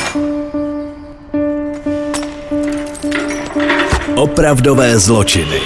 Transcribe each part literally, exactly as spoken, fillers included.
Opravdové zločiny.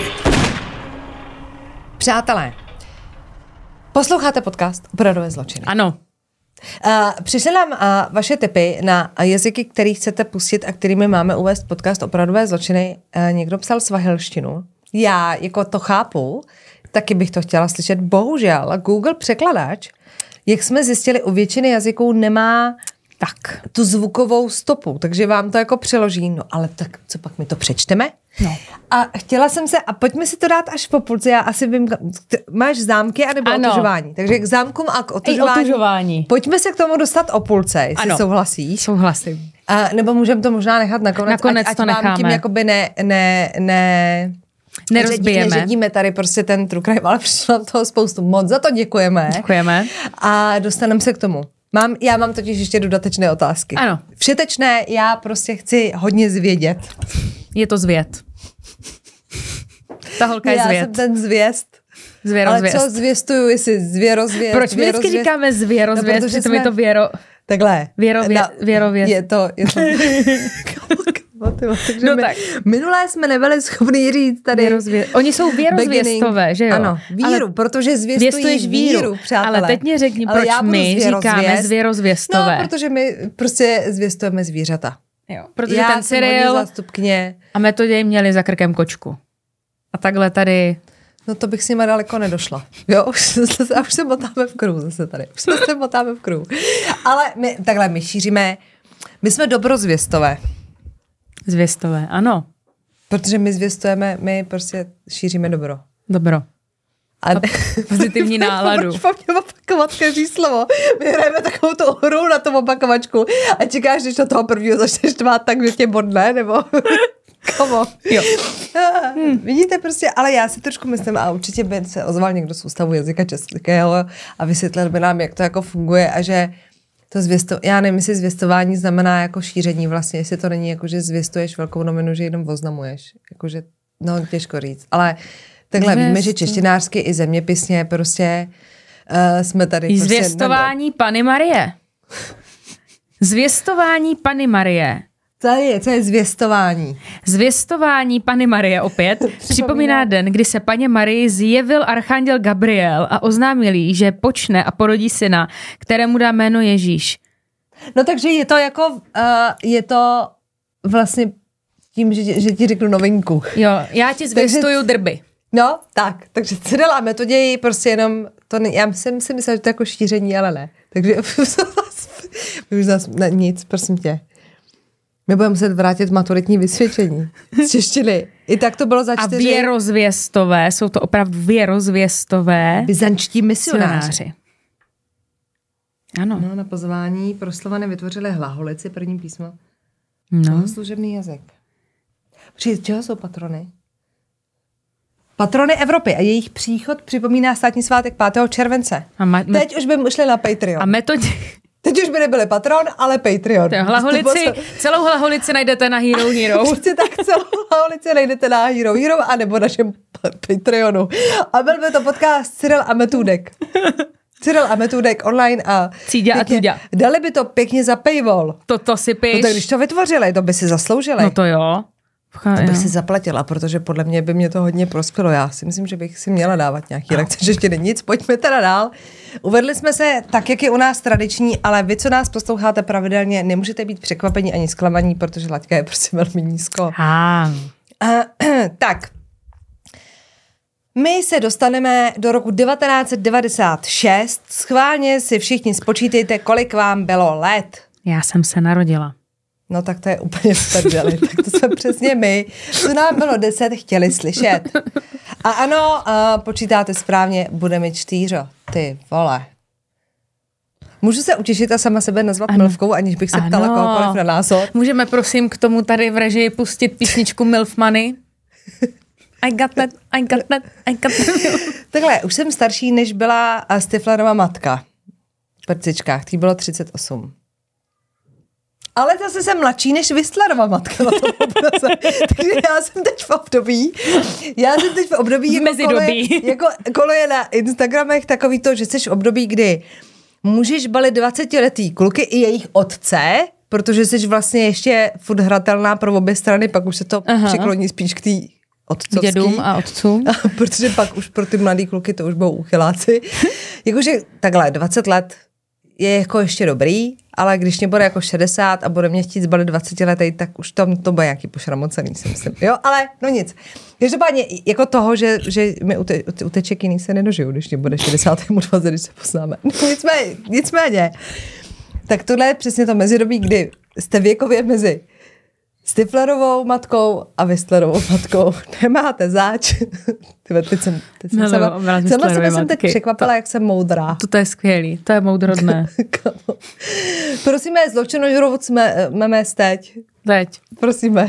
Přátelé, posloucháte podcast Opravdové zločiny. Ano. Uh, přišly nám uh, vaše tipy na jazyky, který chcete pustit a kterými máme uvést podcast Opravdové zločiny. Uh, někdo psal svahilštinu. Já jako to chápu, taky bych to chtěla slyšet. Bohužel Google překladač, jak jsme zjistili, u většiny jazyků nemá tak tu zvukovou stopu, takže vám to jako přeloží. No ale tak co pak my to přečteme? No. A chtěla jsem se, a pojďme si to dát až po půlce, já asi vím, máš zámky anebo ano. otužování. Takže k zámkům a k otužování, otužování. Pojďme se k tomu dostat o půlce, jestli ano. souhlasíš. Souhlasím. A, nebo můžeme to možná nechat nakonec, nakonec ať, to ať necháme. vám tím jakoby ne, ne, ne nerozbijeme. Neředíme tady prostě ten true crime, ale přišlo nám toho spoustu. Moc za to děkujeme. Děkujeme. A dostaneme se k tomu. Mám, já mám totiž ještě dodatečné otázky. Ano. Všetečné, já prostě chci hodně zvědět. Je to zvěd. Ta holka je já zvěd. Já jsem ten zvěst. Zvěrozvěst. Ale co zvěstuju, jestli zvěrozvěst? Proč my vždycky říkáme zvěrozvěst, no, přitom jsme... je to věro... Takhle. Věrově... Na... Věrověst. Je to... Je to... Takže no my, tak. Minulé jsme nebyli schopni říct tady... Věrozvě... Oni jsou věrozvěstové, že jo? Ano, víru, ale protože zvěstuješ víru, víru, přátelé. Ale teď mě řekni, proč my říkáme zvěrozvěstové. No, protože my prostě zvěstujeme zvířata. Jo, protože já ten Cyril zástupkyně. A Metoděj měli za krkem kočku. A takhle tady... No to bych s nima daleko nedošla. Jo, už se, už se motáme v kruhu zase tady. Už se motáme v kruhu. Ale my, takhle, my šíříme, my jsme dobrozvěstové. Zvěstové, ano. Protože my zvěstujeme, my prostě šíříme dobro. Dobro. A, a pozitivní náladu. Proč po mně opakovat každý slovo? My hrajeme takovou tu hru na tom opakovačku a čekáš, když do toho prvního začneš tvát tak, že tě bodne, nebo... Komo? Jo. Hmm. Vidíte prostě, ale já si trošku myslím, a určitě by se ozval někdo z Ústavu jazyka českého a vysvětlil by nám, jak to jako funguje a že to zvěsto, já nevím, jestli zvěstování znamená jako šíření vlastně, jestli to není jako, že zvěstuješ velkou novinu, že jenom oznamuješ. Jakože, no těžko říct, ale takhle Zvěst... víme, že češtinářsky i zeměpisně prostě uh, jsme tady. Prostě zvěstování prostě, Panny Marie. Zvěstování Panny Marie. Co je, co je zvěstování? Zvěstování Panny Marie opět připomíná den, kdy se paně Marii zjevil archanděl Gabriel a oznámil jí, že počne a porodí syna, kterému dá jméno Ježíš. No takže je to jako, uh, je to vlastně tím, že, že ti řeknu novinku. Jo, já ti zvěstuju takže, drby. No, tak, takže Cyril a Metoděj prostě jenom, to ne, já jsem si myslela, že to je jako šíření, ale ne. Takže už zase ne, nic, prosím tě. My budeme muset vrátit maturitní vysvědčení z češtiny. I tak to bylo za čtyři. A věrozvěstové, jsou to opravdu věrozvěstové. Byzančtí misionáři. Ano. No, na pozvání proslované vytvořili hlaholici, první písmo. No. Služebný jazyk. Při čeho jsou patrony? Patrony Evropy a jejich příchod připomíná státní svátek pátého července. A ma- Teď už by šli na Patreon. A metodě... Teď už by nebyli Patron, ale Patreon. Hlaholici, celou Hlaholici najdete na Hero Hero. Určitě tak celou Hlaholici najdete na Hero Hero a nebo našem Patreonu. A byl by to podcast Cyril a Metůdek. Cyril a Metůdek online a Cíďa a Tuďa. Dali by to pěkně za paywall. To, to si píš. No tak když to vytvořili, to by si zasloužili. No to jo. To bych si zaplatila, protože podle mě by mě to hodně prospělo. Já si myslím, že bych si měla dávat nějaký lekce, že ještě není nic. Pojďme teda dál. Uvedli jsme se tak, jak je u nás tradiční, ale vy, co nás posloucháte pravidelně, nemůžete být překvapení ani zklamaní, protože laťka je prostě velmi nízko. Ah. Uh, tak. My se dostaneme do roku devatenáct set devadesát šest. Schválně si všichni spočítejte, kolik vám bylo let. Já jsem se narodila. No tak to je úplně v prdeli. Tak to jsme přesně my, co nám bylo deset, chtěli slyšet. A ano, uh, počítáte správně, bude mi čtyřo. Ty vole. Můžu se utěšit a sama sebe nazvat ano. Milfkou, aniž bych se ano. ptala kohokoliv na názor? Můžeme prosím k tomu tady v režii pustit písničku Milf Money? I got that, I got that, I got that. Takhle, už jsem starší, než byla Stiflerova matka. V prcičkách, tý bylo třicet osm. Ale zase jsem mladší než Whistlerova matka na tom obraze. Takže já jsem teď v období, já jsem teď v období, v jako, kole, jako koleje na Instagramech takový to, že jsi v období, kdy můžeš balit dvacetiletý kluky i jejich otce, protože jsi vlastně ještě furt hratelná pro obě strany, pak už se to Aha. přikloní spíš k té otcovský. Dědům a otcům. Protože pak už pro ty mladý kluky to už budou uchyláci. Jakože takhle, dvacet let je jako ještě dobrý, ale když mě bude jako šedesát a bude mě chtít zbalit dvacetiletý, tak už tam to bude nějaký pošramocený, si myslím. Jo, ale no nic. Každopádně jako toho, že, že my ute, uteček jiný se nedožiju, když mě bude šedesát, mu dvacet, když se poznáme. Nicméně, nicméně. Tak tohle je přesně to mezidobí, kdy jste věkově mezi Stiflerovou matkou a Whistlerovou matkou. Nemáte záč. Tyve, teď jsem, teď jsem, sama, sama sebe jsem teď překvapila, to, jak jsem moudrá. To, to je skvělý, to je moudrodné. Prosíme, zločinožrout jsme memes teď. Teď. Prosíme.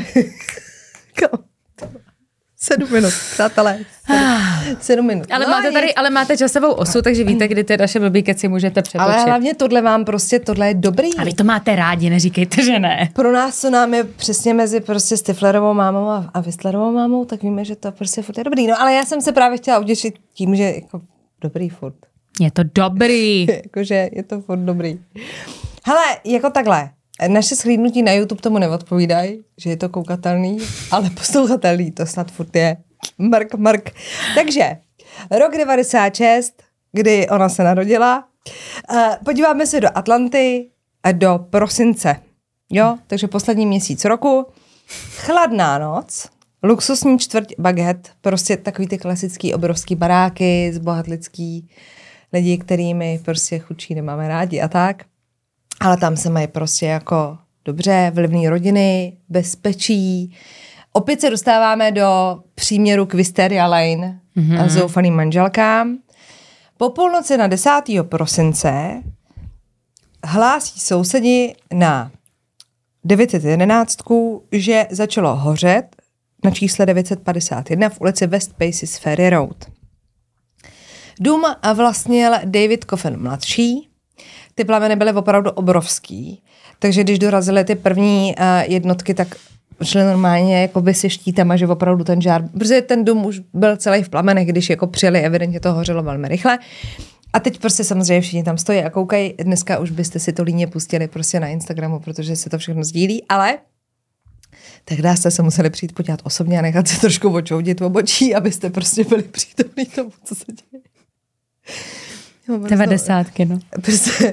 Sedm minut, přátelé. Sedm, sedm minut. Ale, no máte tady, ale máte časovou osu, takže víte, kdy ty naše blbý keci můžete přetočit. Ale hlavně tohle vám prostě, tohle je dobrý. A vy to máte rádi, neříkejte, že ne. Pro nás, co nám je přesně mezi prostě Stiflerovou mámou a, a Whistlerovou mámou, tak víme, že to prostě furt je dobrý. No ale já jsem se právě chtěla uděšit tím, že jako dobrý furt. Je to dobrý. Jakože je to furt dobrý. Hele, jako takhle. Naše shlídnutí na YouTube tomu neodpovídají, že je to koukatelný, ale poslouchatelný to snad furt je. Mark, Mark. Takže, rok devadesát šest, kdy ona se narodila, podíváme se do Atlanty a do prosince. Jo, takže poslední měsíc roku. Chladná noc, luxusní čtvrť Baguette, prostě takový ty klasický obrovský baráky, zbohatlický lidi, kterými prostě chudší nemáme rádi a tak. Ale tam se mají prostě jako dobře, vlivný rodiny, bezpečí. Opět se dostáváme do příměru k Wisteria Lane mm-hmm. a zoufalým manželkám. Po půlnoci na desátého prosince hlásí sousedi na devět set jedenáct, že začalo hořet na čísle devět set padesát jedna v ulici West Paces Ferry Road. Dům vlastnil David Coffin mladší. Ty plameny byly opravdu obrovský, takže když dorazily ty první uh, jednotky, tak šli normálně jakoby se štítama, že opravdu ten žár, protože ten dům už byl celý v plamenech, když jako přijeli, evidentně to hořelo velmi rychle. A teď prostě samozřejmě všichni tam stojí a koukají. Dneska už byste si to líně pustili prostě na Instagramu, protože se to všechno sdílí, ale tehdy jste se museli přijít podívat osobně a nechat se trošku očoudit v obočí, abyste prostě byli přítomní tomu, co se děje. Devadesátky, no. Prostě.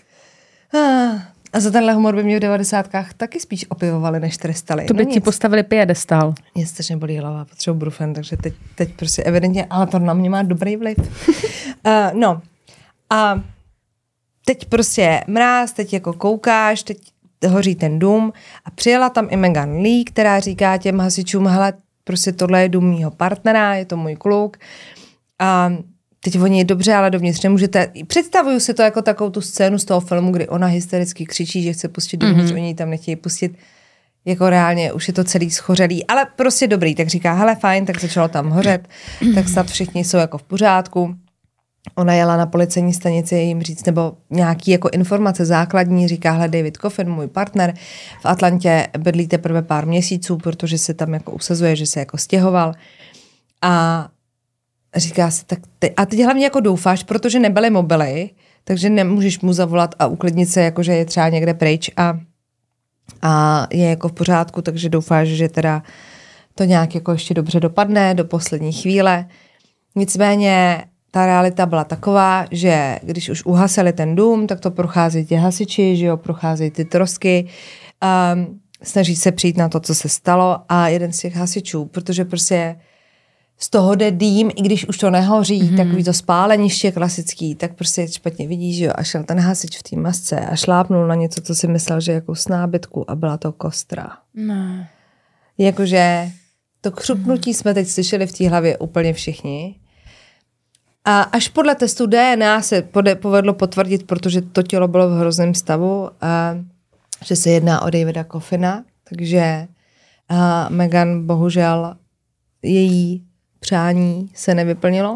A za tenhle humor by mě v devadesátkách taky spíš opivovali, než trestali. To by no ti postavili piedestál. Mě strašně bolí hlava, potřebuji brufen, takže teď, teď prostě evidentně, ale to na mě má dobrý vliv. uh, no. A teď prostě mráz, teď jako koukáš, teď hoří ten dům a přijela tam i Megan Lee, která říká těm hasičům, hele, prostě tohle je dům mýho partnera, je to můj kluk. A teď oni dobře, ale dovnitř nemůžete. Představuju si to jako takovou tu scénu z toho filmu, kdy ona hystericky křičí, že chce pustit dovnitř, mm-hmm. oni ji tam nechtějí pustit. Jako reálně už je to celý schořelý, ale prostě dobrý. Tak říká, hele fajn, tak začalo tam hořet, tak snad všichni jsou jako v pořádku. Ona jela na policejní stanici jim říct, nebo nějaký jako informace základní, říká, hele David Coffin, můj partner, v Atlantě bydlí teprve pár měsíců, protože se tam jako usazuje, že se jako stěhoval. A říká se, tak ty, a teď hlavně jako doufáš, protože nebyly mobily, takže nemůžeš mu zavolat a uklidnit se, jakože je třeba někde pryč a, a je jako v pořádku, takže doufáš, že teda to nějak jako ještě dobře dopadne do poslední chvíle. Nicméně ta realita byla taková, že když už uhasili ten dům, tak to procházejí ti hasiči, že jo, procházejí ty trosky, um, snaží se přijít na to, co se stalo a jeden z těch hasičů, protože prostě z toho jde dým, i když už to nehoří, mm-hmm. takový to spáleniště klasický, tak prostě špatně vidíš, že jo, a šel ten hasič v té masce a šlápnul na něco, co si myslel, že je jako s nábytku a byla to kostra. No. Jakože to křupnutí mm. jsme teď slyšeli v té hlavě úplně všichni. A až podle testu D N A se povedlo potvrdit, protože to tělo bylo v hrozném stavu, a že se jedná o Davida Coffina, takže a Megan bohužel její přání se nevyplnilo.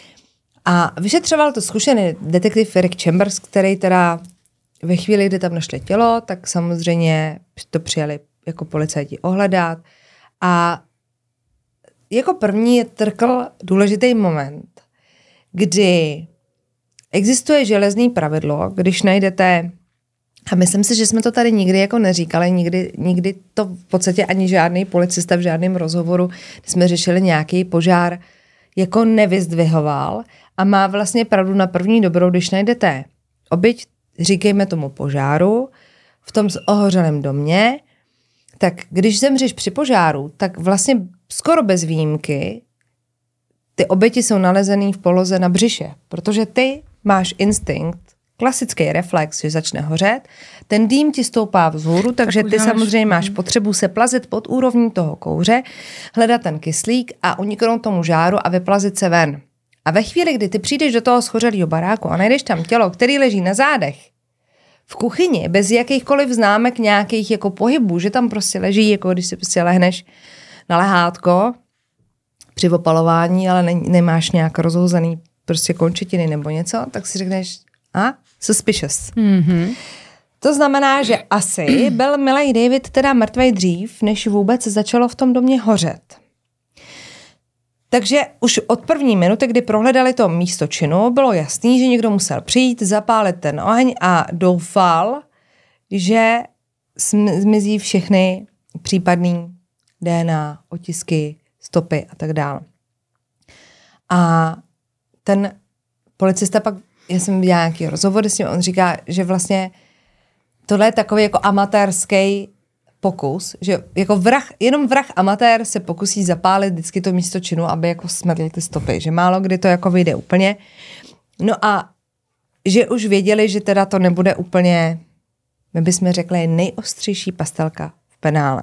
A vyšetřoval to zkušený detektiv Rick Chambers, který teda ve chvíli, kdy tam našli tělo, tak samozřejmě to přijali jako policajti ohledat. A jako první trkl důležitý moment, kdy existuje železný pravidlo, když najdete A myslím si, že jsme to tady nikdy jako neříkali, nikdy, nikdy to v podstatě ani žádný policista v žádném rozhovoru, kdy jsme řešili nějaký požár, jako nevyzdvihoval a má vlastně pravdu na první dobrou, když najdete oběť, říkejme tomu požáru, v tom ohořelém domě, tak když zemřeš při požáru, tak vlastně skoro bez výjimky ty oběti jsou nalezený v poloze na břiše, protože ty máš instinkt, klasický reflex, že začne hořet, ten dým ti stoupá vzhůru, takže tak ty samozřejmě máš potřebu se plazit pod úrovní toho kouře, hledat ten kyslík a uniknout tomu žáru a vyplazit se ven. A ve chvíli, kdy ty přijdeš do toho schořelého baráku a najdeš tam tělo, který leží na zádech, v kuchyni, bez jakýchkoliv známek nějakých jako pohybů, že tam prostě leží, jako když si prostě lehneš na lehátko při opalování, ale ne, nemáš nějak rozhouzený prostě končetiny nebo něco, tak si řekneš, a suspicious. Mm-hmm. To znamená, že asi byl milej David teda mrtvej dřív, než vůbec začalo v tom domě hořet. Takže už od první minuty, kdy prohledali to místo činu, bylo jasný, že někdo musel přijít, zapálit ten oheň a doufal, že zmizí všechny případný D N A, otisky, stopy a tak dále. A ten policista pak, já jsem viděla nějaký rozhovory s ním, on říká, že vlastně tohle je takový jako amatérský pokus, že jako vrah, jenom vrah amatér se pokusí zapálit vždycky to místo činu, aby jako smrdly ty stopy, že málo kdy to jako vyjde úplně. No a že už věděli, že teda to nebude úplně, my bychom řekli, nejostřejší pastelka v penále.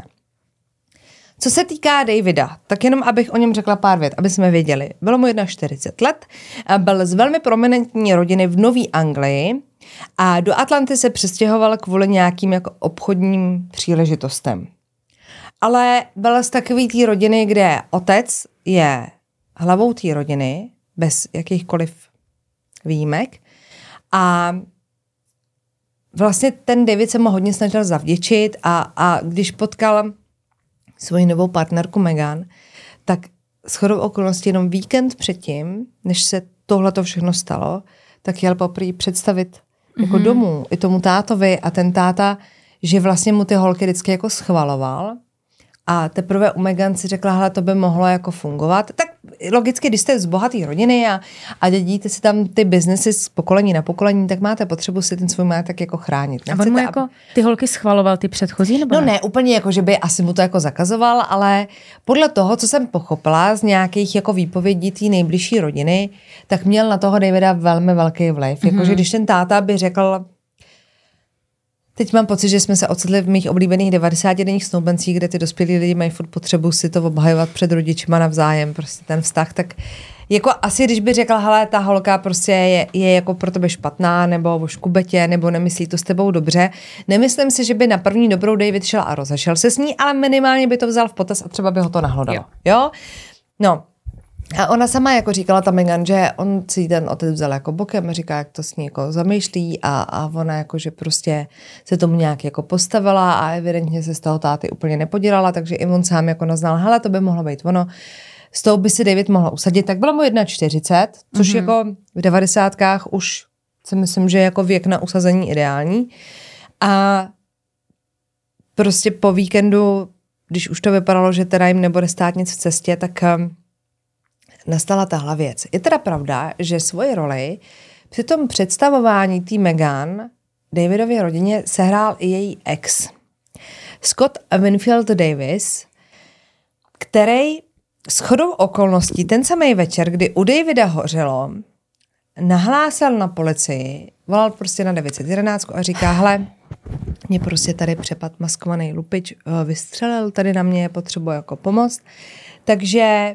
Co se týká Davida, tak jenom abych o něm řekla pár vět, aby jsme věděli. Bylo mu čtyřicet jedna let, byl z velmi prominentní rodiny v Nový Anglii a do Atlanty se přestěhoval kvůli nějakým jako obchodním příležitostem. Ale byl z takový té rodiny, kde otec je hlavou té rodiny, bez jakýchkoliv výjimek. A vlastně ten David se mu hodně snažil zavděčit a, a když potkal svoji novou partnerku Meghan, tak shodou okolností jenom víkend předtím, než se tohleto všechno stalo, tak jel poprvé představit jako mm-hmm. domů i tomu tátovi a ten táta, že vlastně mu ty holky vždycky jako schvaloval a teprve u Meghan si řekla, hele, to by mohlo jako fungovat. Tak logicky, když jste z bohatý rodiny a, a dědíte si tam ty biznesy z pokolení na pokolení, tak máte potřebu si ten svůj majetek jako chránit. A on mu jako ty holky schvaloval ty předchozí? Nebo no ne? ne, úplně jako, že by asi mu to jako zakazoval, ale podle toho, co jsem pochopila z nějakých jako výpovědí té nejbližší rodiny, tak měl na toho Davida velmi velký vliv. Mm-hmm. Jakože když ten táta by řekl, teď mám pocit, že jsme se ocitli v mých oblíbených devadesátidenních snoubencích, kde ty dospělí lidi mají furt potřebu si to obhajovat před rodičima navzájem, prostě ten vztah, tak jako asi, když by řekla, hele, ta holka prostě je, je jako pro tebe špatná, nebo o škubetě, nebo nemyslí to s tebou dobře. Nemyslím si, že by na první dobrou David šel a rozešel se s ní, ale minimálně by to vzal v potaz a třeba by ho to nahlodalo. Jo? jo? No. A ona sama jako říkala ta Meghan, že on si ten otec vzal jako bokem a říká, jak to s ní jako zamýšlí a, a ona jako, že prostě se tomu nějak jako postavila a evidentně se z toho táty úplně nepodílala, takže i on sám jako naznal, hele, to by mohlo být ono, s tou by si David mohl usadit, tak bylo mu čtyřicet jedna, což mm-hmm. jako v devadesátkách už si myslím, že jako věk na usazení ideální a prostě po víkendu, když už to vypadalo, že teda jim nebude stát nic v cestě, tak nastala tahle věc. Je teda pravda, že svoji roli při tom představování té Meghan Davidově rodině sehrál i její ex. Scott Winfield Davis, který shodou okolností ten samý večer, kdy u Davida hořelo, nahlásil na policii, volal prostě na devět set jedenáct a říká, hele, mě prostě tady přepad maskovaný lupič vystřelil, tady na mě potřebuje jako pomoct. Takže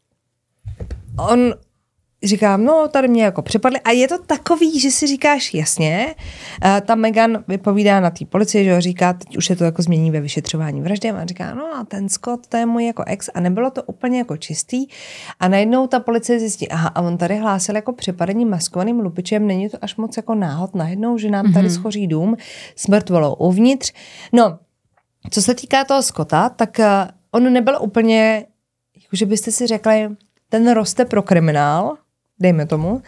on říká, no tady mě jako přepadli a je to takový, že si říkáš jasně, ta Meghan vypovídá na té policii, že ho říká, teď už se to jako změní ve vyšetřování vraždy a říká, no a ten Scott, to je můj jako ex a nebylo to úplně jako čistý a najednou ta policie zjistí, aha, a on tady hlásil jako přepadení maskovaným lupičem, není to až moc jako náhod najednou, že nám tady schoří dům s mrtvolou uvnitř. No, co se týká toho Scotta, tak on nebyl úplně, že byste si řekli, ten roste pro kriminál, dejme tomu,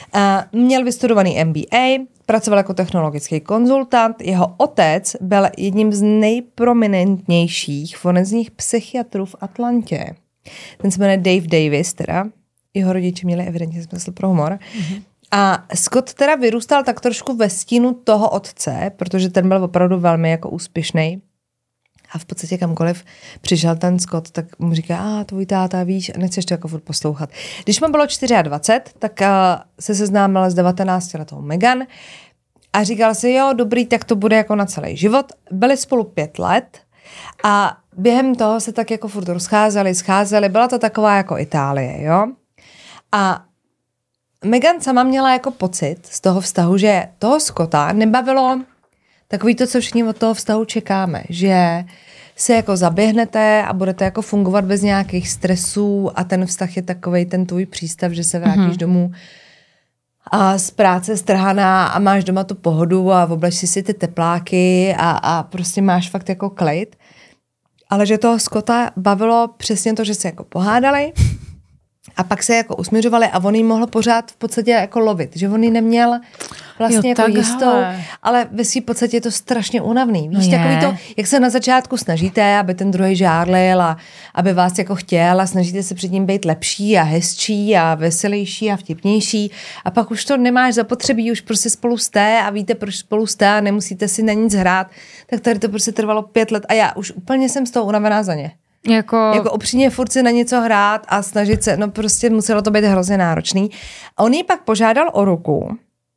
Uh, měl vystudovaný M B A, pracoval jako technologický konzultant, jeho otec byl jedním z nejprominentnějších forenzních psychiatrů v Atlantě. Ten se jmenuje Dave Davis, teda. Jeho rodiče měli evidentně smysl pro humor. Mm-hmm. A Scott teda vyrůstal tak trošku ve stínu toho otce, protože ten byl opravdu velmi jako úspěšný. A v podstatě kamkoliv přišel ten Scott, tak mu říká, a tvůj táta, víš, a nechceš to jako furt poslouchat. Když mu bylo dvacet čtyři, tak uh, se seznámil s devatenáctiletou Megan a říkal si, jo, dobrý, tak to bude jako na celý život. Byli spolu pět let a během toho se tak jako furt rozcházeli, scházeli, byla to taková jako Itálie, jo. A Megan sama měla jako pocit z toho vztahu, že toho Scotta nebavilo takový to, co všichni od toho vztahu čekáme, že se jako zaběhnete a budete jako fungovat bez nějakých stresů a ten vztah je takovej ten tvůj přístav, že se vrátíš mm-hmm. domů a z práce strhaná a máš doma tu pohodu a oblečíš si ty tepláky a, a prostě máš fakt jako klid. Ale že toho Scotta bavilo přesně to, že se jako pohádali a pak se jako usměřovali a on jí mohl pořád v podstatě jako lovit, že on jí neměl vlastně jo, jako jistou, ale ve svým podstatě je to strašně únavný. Víš, no takový to, jak se na začátku snažíte, aby ten druhý žárlil a aby vás jako chtěl a snažíte se před ním být lepší a hezčí a veselější a vtipnější a pak už to nemáš zapotřebí, už prostě spolu jste a víte, proč spolu jste a nemusíte si na nic hrát, tak tady to prostě trvalo pět let a já už úplně jsem z toho unavená za ně. Jako... jako upřímně furt si na něco hrát a snažit se, no prostě muselo to být hrozně náročný. A on jí pak požádal o ruku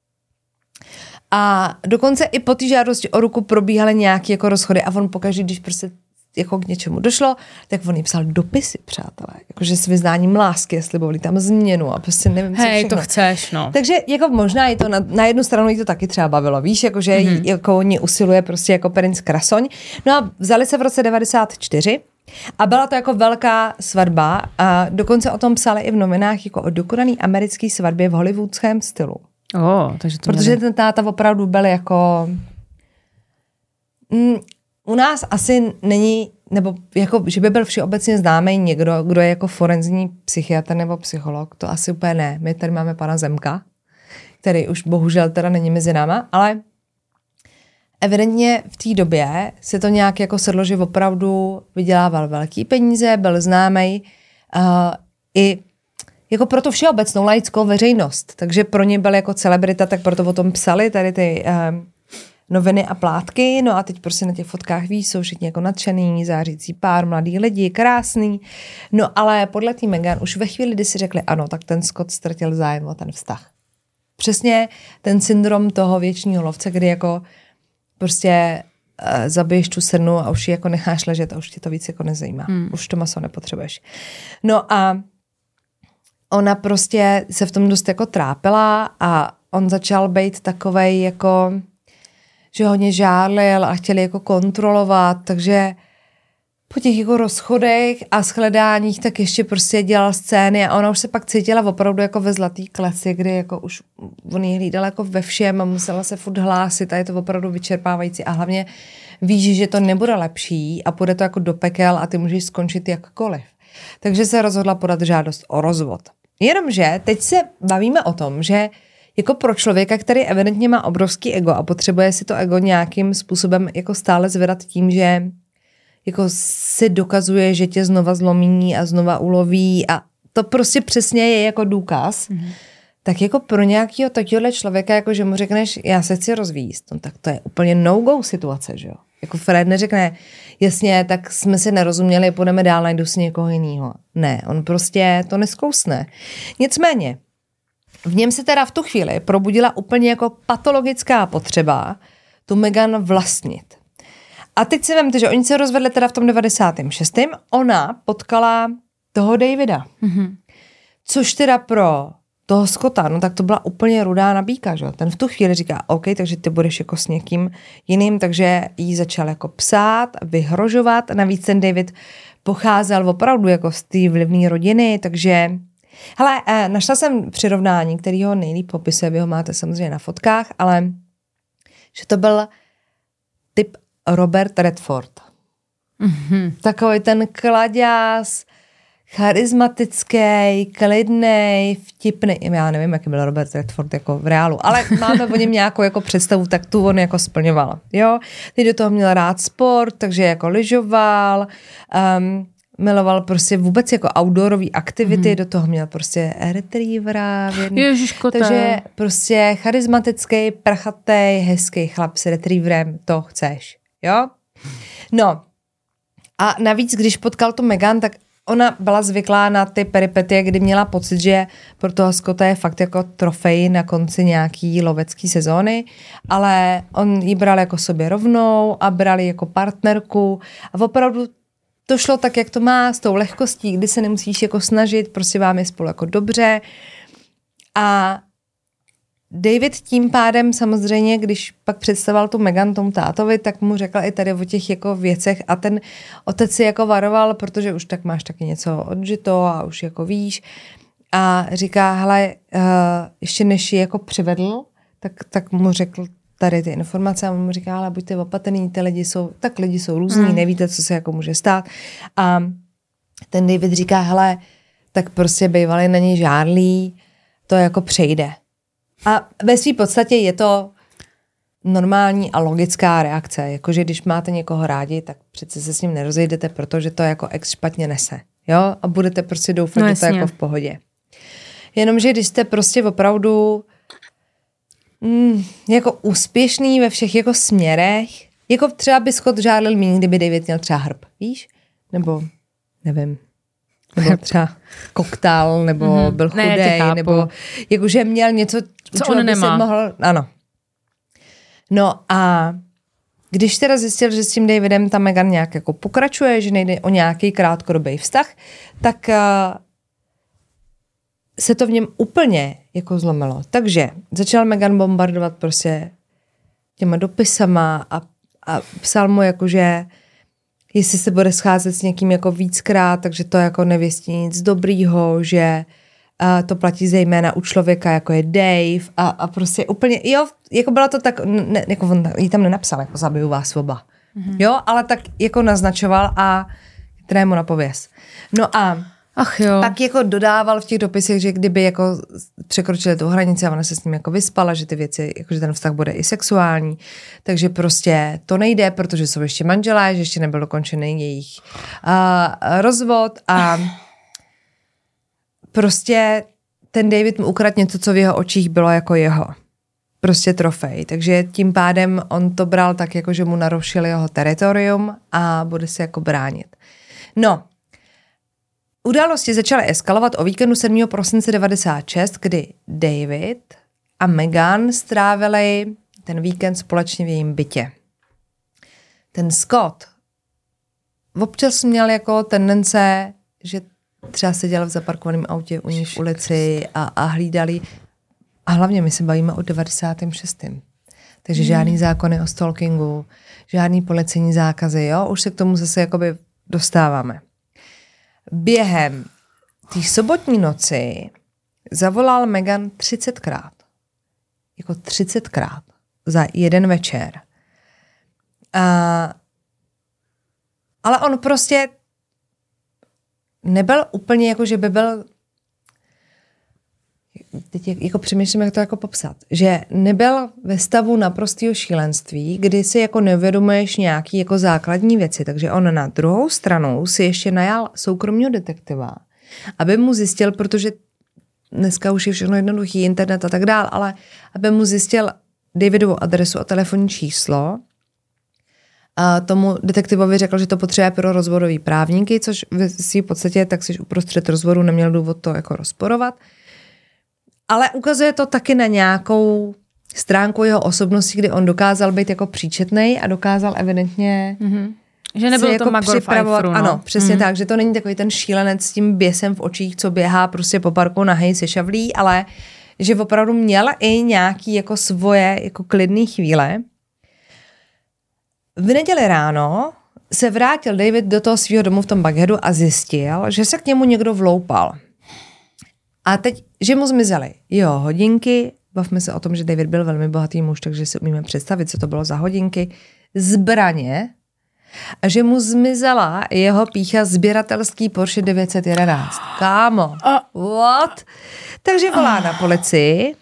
a dokonce i po té žádosti o ruku probíhaly nějaké jako rozchody a on pokaždé, když prostě jako k něčemu došlo, tak on jí psal dopisy, přátelé, jakože s vyznáním lásky, slibovali tam změnu a prostě nevím, co Hej, všechno. to chceš, no. Takže jako možná i to na, na jednu stranu jí to taky třeba bavilo, víš, jakože mm-hmm. jako oni usiluje prostě jako princ Krasoň. No a vzali se v roce devadesát čtyři a byla to jako velká svatba a dokonce o tom psali i v novinách jako o dokonaný americký svatbě v hollywoodském stylu. Oh, takže to Protože ten táta opravdu byl jako... Mm, u nás asi není, nebo jako, že by byl všeobecně známý někdo, kdo je jako forenzní psychiatr nebo psycholog, to asi úplně ne. My tady máme pana Zemka, který už bohužel teda není mezi náma, ale evidentně v té době se to nějak jako sedlo, že opravdu vydělával velký peníze, byl známý uh, i jako pro tu všeobecnou laickou veřejnost. Takže pro ně byl jako celebrita, tak proto o tom psali tady ty uh, noviny a plátky. No a teď prostě na těch fotkách víš, jsou všichni jako nadšený, zářící pár, mladý lidi, krásný. No ale podle té Megan už ve chvíli, kdy si řekli ano, tak ten Scott ztratil zájem o ten vztah. Přesně ten syndrom toho věčního lovce, kdy jako prostě uh, zabiješ tu srnu a už ji jako necháš ležet a už tě to víc jako nezajímá. Hmm. Už to maso nepotřebuješ. No a ona prostě se v tom dost jako trápila a on začal být takovej jako, že hodně žárlil a chtěli jako kontrolovat, takže po těch jako rozchodech a shledáních tak ještě prostě dělal scény a ona už se pak cítila opravdu jako ve zlatý kleci, kdy jako už on ji hlídal jako ve všem a musela se furt hlásit a je to opravdu vyčerpávající a hlavně víš, že to nebude lepší a půjde to jako do pekel a ty můžeš skončit jakkoliv. Takže se rozhodla podat žádost o rozvod. Jenomže teď se bavíme o tom, že jako pro člověka, který evidentně má obrovský ego a potřebuje si to ego nějakým způsobem jako stále zvedat tím, že jako si dokazuje, že tě znova zlomí a znova uloví a to prostě přesně je jako důkaz, mm-hmm. tak jako pro nějakého takového člověka, jako že mu řekneš, já se chci rozvíjet, no tak to je úplně no-go situace, že jo. Jako Fred neřekne, jasně, tak jsme si nerozuměli, půjdeme dál, najdu si někoho jiného. Ne, on prostě to neskousne. Nicméně, v něm se teda v tu chvíli probudila úplně jako patologická potřeba tu Megan vlastnit. A teď si vemte, že oni se rozvedli teda v tom devadesátém šestém Ona potkala toho Davida. Mm-hmm. Což teda pro toho Scotta, no tak to byla úplně rudá nabíka, že? Ten v tu chvíli říká, OK, takže ty budeš jako s někým jiným, takže jí začal jako psát, vyhrožovat. Navíc ten David pocházel opravdu jako z té vlivné rodiny, takže... Hele, eh, našla jsem přirovnání, který ho nejlíp popisuje, vy ho máte samozřejmě na fotkách, ale že to byl typ Robert Redford. Mm-hmm. Takový ten klaďás, charismatický, klidnej, vtipný. Já nevím, jaký byl Robert Redford jako v reálu, ale máme o něm nějakou jako představu, tak tu on jako splňoval. Jo? Teď do toho měl rád sport, takže jako lyžoval, um, miloval prostě vůbec jako outdoorový aktivity, mm-hmm. do toho měl prostě retrievera. Ježiško, takže prostě charismatický, prchatý, hezký chlap s retrieverem, to chceš. Jo? No. A navíc, když potkal tu Meghan, tak ona byla zvyklá na ty peripetie, kdy měla pocit, že pro toho Scotta je fakt jako trofej na konci nějaký lovecký sezóny, ale on ji bral jako sobě rovnou a bral ji jako partnerku a opravdu to šlo tak, jak to má, s tou lehkostí, kdy se nemusíš jako snažit, prostě vám je spolu jako dobře. A David tím pádem samozřejmě, když pak představoval tu Meghan tomu tátovi, tak mu řekl i tady o těch jako věcech a ten otec si jako varoval, protože už tak máš taky něco odžito a už jako víš. A říká, hele, uh, ještě než ji jako přivedl, tak, tak mu řekl tady ty informace a on mu říká, ale buďte opatrný, ty lidi jsou, tak lidi jsou různí, mm. nevíte, co se jako může stát. A ten David říká, hele, tak prostě bývali na něj žárlí, to jako přejde. A ve své podstatě je to normální a logická reakce. Jakože když máte někoho rádi, tak přece se s ním nerozejdete, protože to jako ex špatně nese. Jo? A budete prostě doufat, no, že to je jako v pohodě. Jenomže když jste prostě opravdu mm, jako úspěšný ve všech jako směrech, jako třeba by Scott žádlil méně, kdyby David měl třeba hrb, víš? Nebo, nevím, nebo třeba koktal, nebo mm-hmm. byl chudej, nebo jakože měl něco, co on nemá. Mohl, ano. No a když teda zjistil, že s tím Davidem ta Meghan nějak jako pokračuje, že nejde o nějaký krátkodobý vztah, tak uh, se to v něm úplně jako zlomilo. Takže začal Meghan bombardovat prostě těma dopisama a, a psal mu jakože jestli se bude scházet s někým jako víckrát, takže to jako nevěstí nic dobrýho, že uh, to platí zejména u člověka, jako je Dave a, a prostě úplně, jo, jako bylo to tak, ne, jako on jí tam nenapsal, jako zabiju vás oba. Mm-hmm. Jo, ale tak jako naznačoval a teda mu na pověz. No a Ach jo. tak jako dodával v těch dopisech, že kdyby jako překročili tu hranici a ona se s ním jako vyspala, že ty věci, jako že ten vztah bude i sexuální, takže prostě to nejde, protože jsou ještě manželé, že ještě nebyl dokončený jejich uh, rozvod a prostě ten David mu ukradl něco, co v jeho očích bylo jako jeho. Prostě trofej. Takže tím pádem on to bral tak, jako že mu narušil jeho teritorium a bude se jako bránit. No, události začaly eskalovat o víkendu sedmého prosince devadesát šest, kdy David a Meghan strávili ten víkend společně v jejím bytě. Ten Scott občas měl jako tendence, že třeba seděl v zaparkovaném autě u nich v ulici a, a hlídali. A hlavně my se bavíme o devadesátém šestém Takže hmm. žádný zákony o stalkingu, žádný policejní zákazy, jo? Už se k tomu zase jakoby dostáváme. Během té sobotní noci zavolal Meghan třicetkrát. Jako třicetkrát za jeden večer. A, ale on prostě nebyl úplně jako, že by byl teď jako přemýšlím, jak to jako popsat, že nebyl ve stavu naprostého šílenství, kdy si jako neuvědomuješ nějaký jako základní věci, takže on na druhou stranu si ještě najal soukromého detektiva, aby mu zjistil, protože dneska už je všechno jednoduchý, internet a tak dál, ale aby mu zjistil Davidovu adresu a telefonní číslo. A tomu detektivovi řekl, že to potřebuje pro rozvodový právníky, což v svým podstatě tak si uprostřed rozvodu neměl důvod to jako rozporovat. Ale ukazuje to taky na nějakou stránku jeho osobnosti, kdy on dokázal být jako příčetnej a dokázal evidentně mm-hmm. že nebyl to jako magor v iPhoneu, no. Ano, přesně mm-hmm. tak, že to není takový ten šílenec s tím běsem v očích, co běhá prostě po parku nahej se šavlí, ale že opravdu měl i nějaký jako svoje jako klidný chvíle. V neděli ráno se vrátil David do toho svého domu v tom Buckheadu a zjistil, že se k němu někdo vloupal. A teď, že mu zmizely jo, hodinky, bavme se o tom, že David byl velmi bohatý muž, takže si umíme představit, co to bylo za hodinky, zbraně a že mu zmizela jeho pícha sběratelský Porsche devět set jedenáct. Kámo, what? Takže volá na policii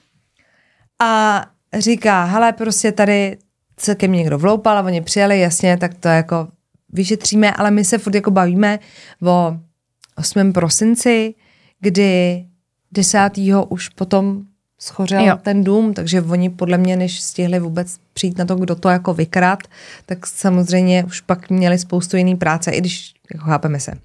a říká, hele, prostě tady se ke mně někdo vloupal a oni přijeli, jasně, tak to jako vyšetříme, ale my se furt jako bavíme o osmém prosinci, kdy desátého už potom schořel jo. ten dům, takže oni podle mě, než stihli vůbec přijít na to, kdo to jako vykrát, tak samozřejmě už pak měli spoustu jiný práce, i když jako chápeme se.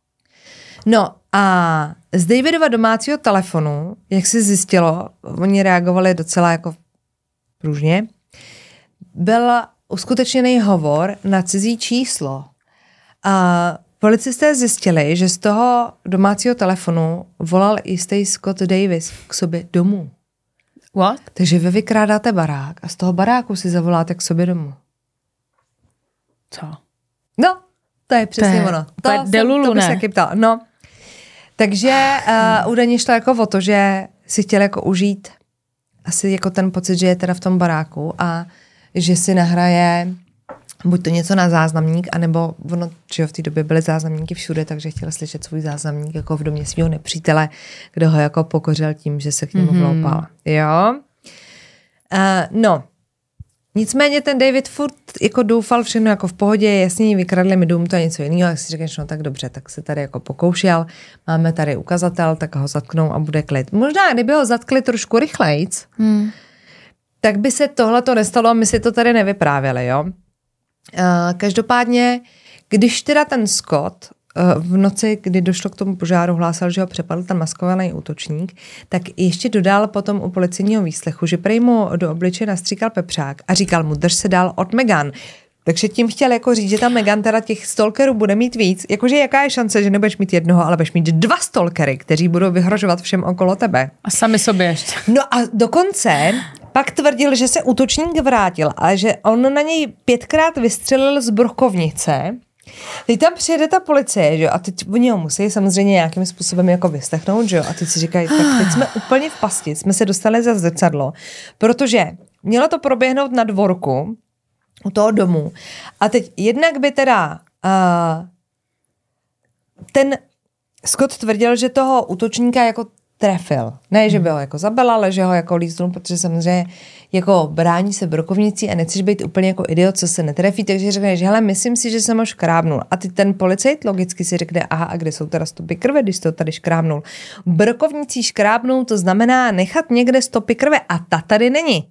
No a z Davidova domácího telefonu, jak se zjistilo, oni reagovali docela jako pružně, byl uskutečněný hovor na cizí číslo. A policisté zjistili, že z toho domácího telefonu volal jistý Scott Davis k sobě domů. What? Takže vy vykrádáte barák a z toho baráku si zavoláte k sobě domů. Co? No, to je přesně to je, ono. To, to, delulu, to by ne? se taky ptala. No. Takže uh, údajně šlo jako o to, že si chtěl jako užít asi jako ten pocit, že je teda v tom baráku a že si nahraje buď to něco na záznamník, anebo ono, že v té době byly záznamníky všude, takže chtěla slyšet svůj záznamník jako v domě svého nepřítele, kdo ho jako pokořil tím, že se k němu mm-hmm. vloupal. Jo? Uh, no, nicméně ten David furt jako doufal všechno jako v pohodě, jasně, vykradli mi dům, to je něco jiného, jak si řekneš, no tak dobře, tak se tady jako pokoušel, máme tady ukazatel, tak ho zatknou a bude klid. Možná, kdyby ho zatkli trošku rychlejc, hmm. tak by se tohleto nestalo a my si to tady nevyprávěli, jo. Uh, každopádně, když teda ten Scott uh, v noci, kdy došlo k tomu požáru, hlásal, že ho přepadl ten maskovaný útočník, tak ještě dodal potom u policejního výslechu, že prej mu do obličeje nastříkal pepřák a říkal mu, drž se dál od Meghan. Takže tím chtěl jako říct, že ta Meghan teda těch stalkerů bude mít víc. Jakože jaká je šance, že nebudeš mít jednoho, ale budeš mít dva stalkery, kteří budou vyhrožovat všem okolo tebe. A sami sobě ještě. No a dokonce pak tvrdil, že se útočník vrátil a že on na něj pětkrát vystřelil z brokovnice. Teď tam přijede ta policie, že? A teď oni ho musí samozřejmě nějakým způsobem jako vyslechnout, že? A teď si říkají, tak teď jsme úplně v pasti, jsme se dostali za zrcadlo, protože mělo to proběhnout na dvorku u toho domu. A teď jednak by teda uh, ten Scott tvrdil, že toho útočníka jako trefil. Ne, že by ho jako zabil, ale že ho jako líznul, protože samozřejmě jako brání se brokovnicí a nechceš být úplně jako idiot, co se netrefí, takže řekneš, hele, myslím si, že jsem ho škrábnul. A ty ten policajt logicky si řekne, aha, a kde jsou teda stopy krve, když to tady škrábnul. Brokovnicí škrábnul, to znamená nechat někde stopy krve a ta tady není.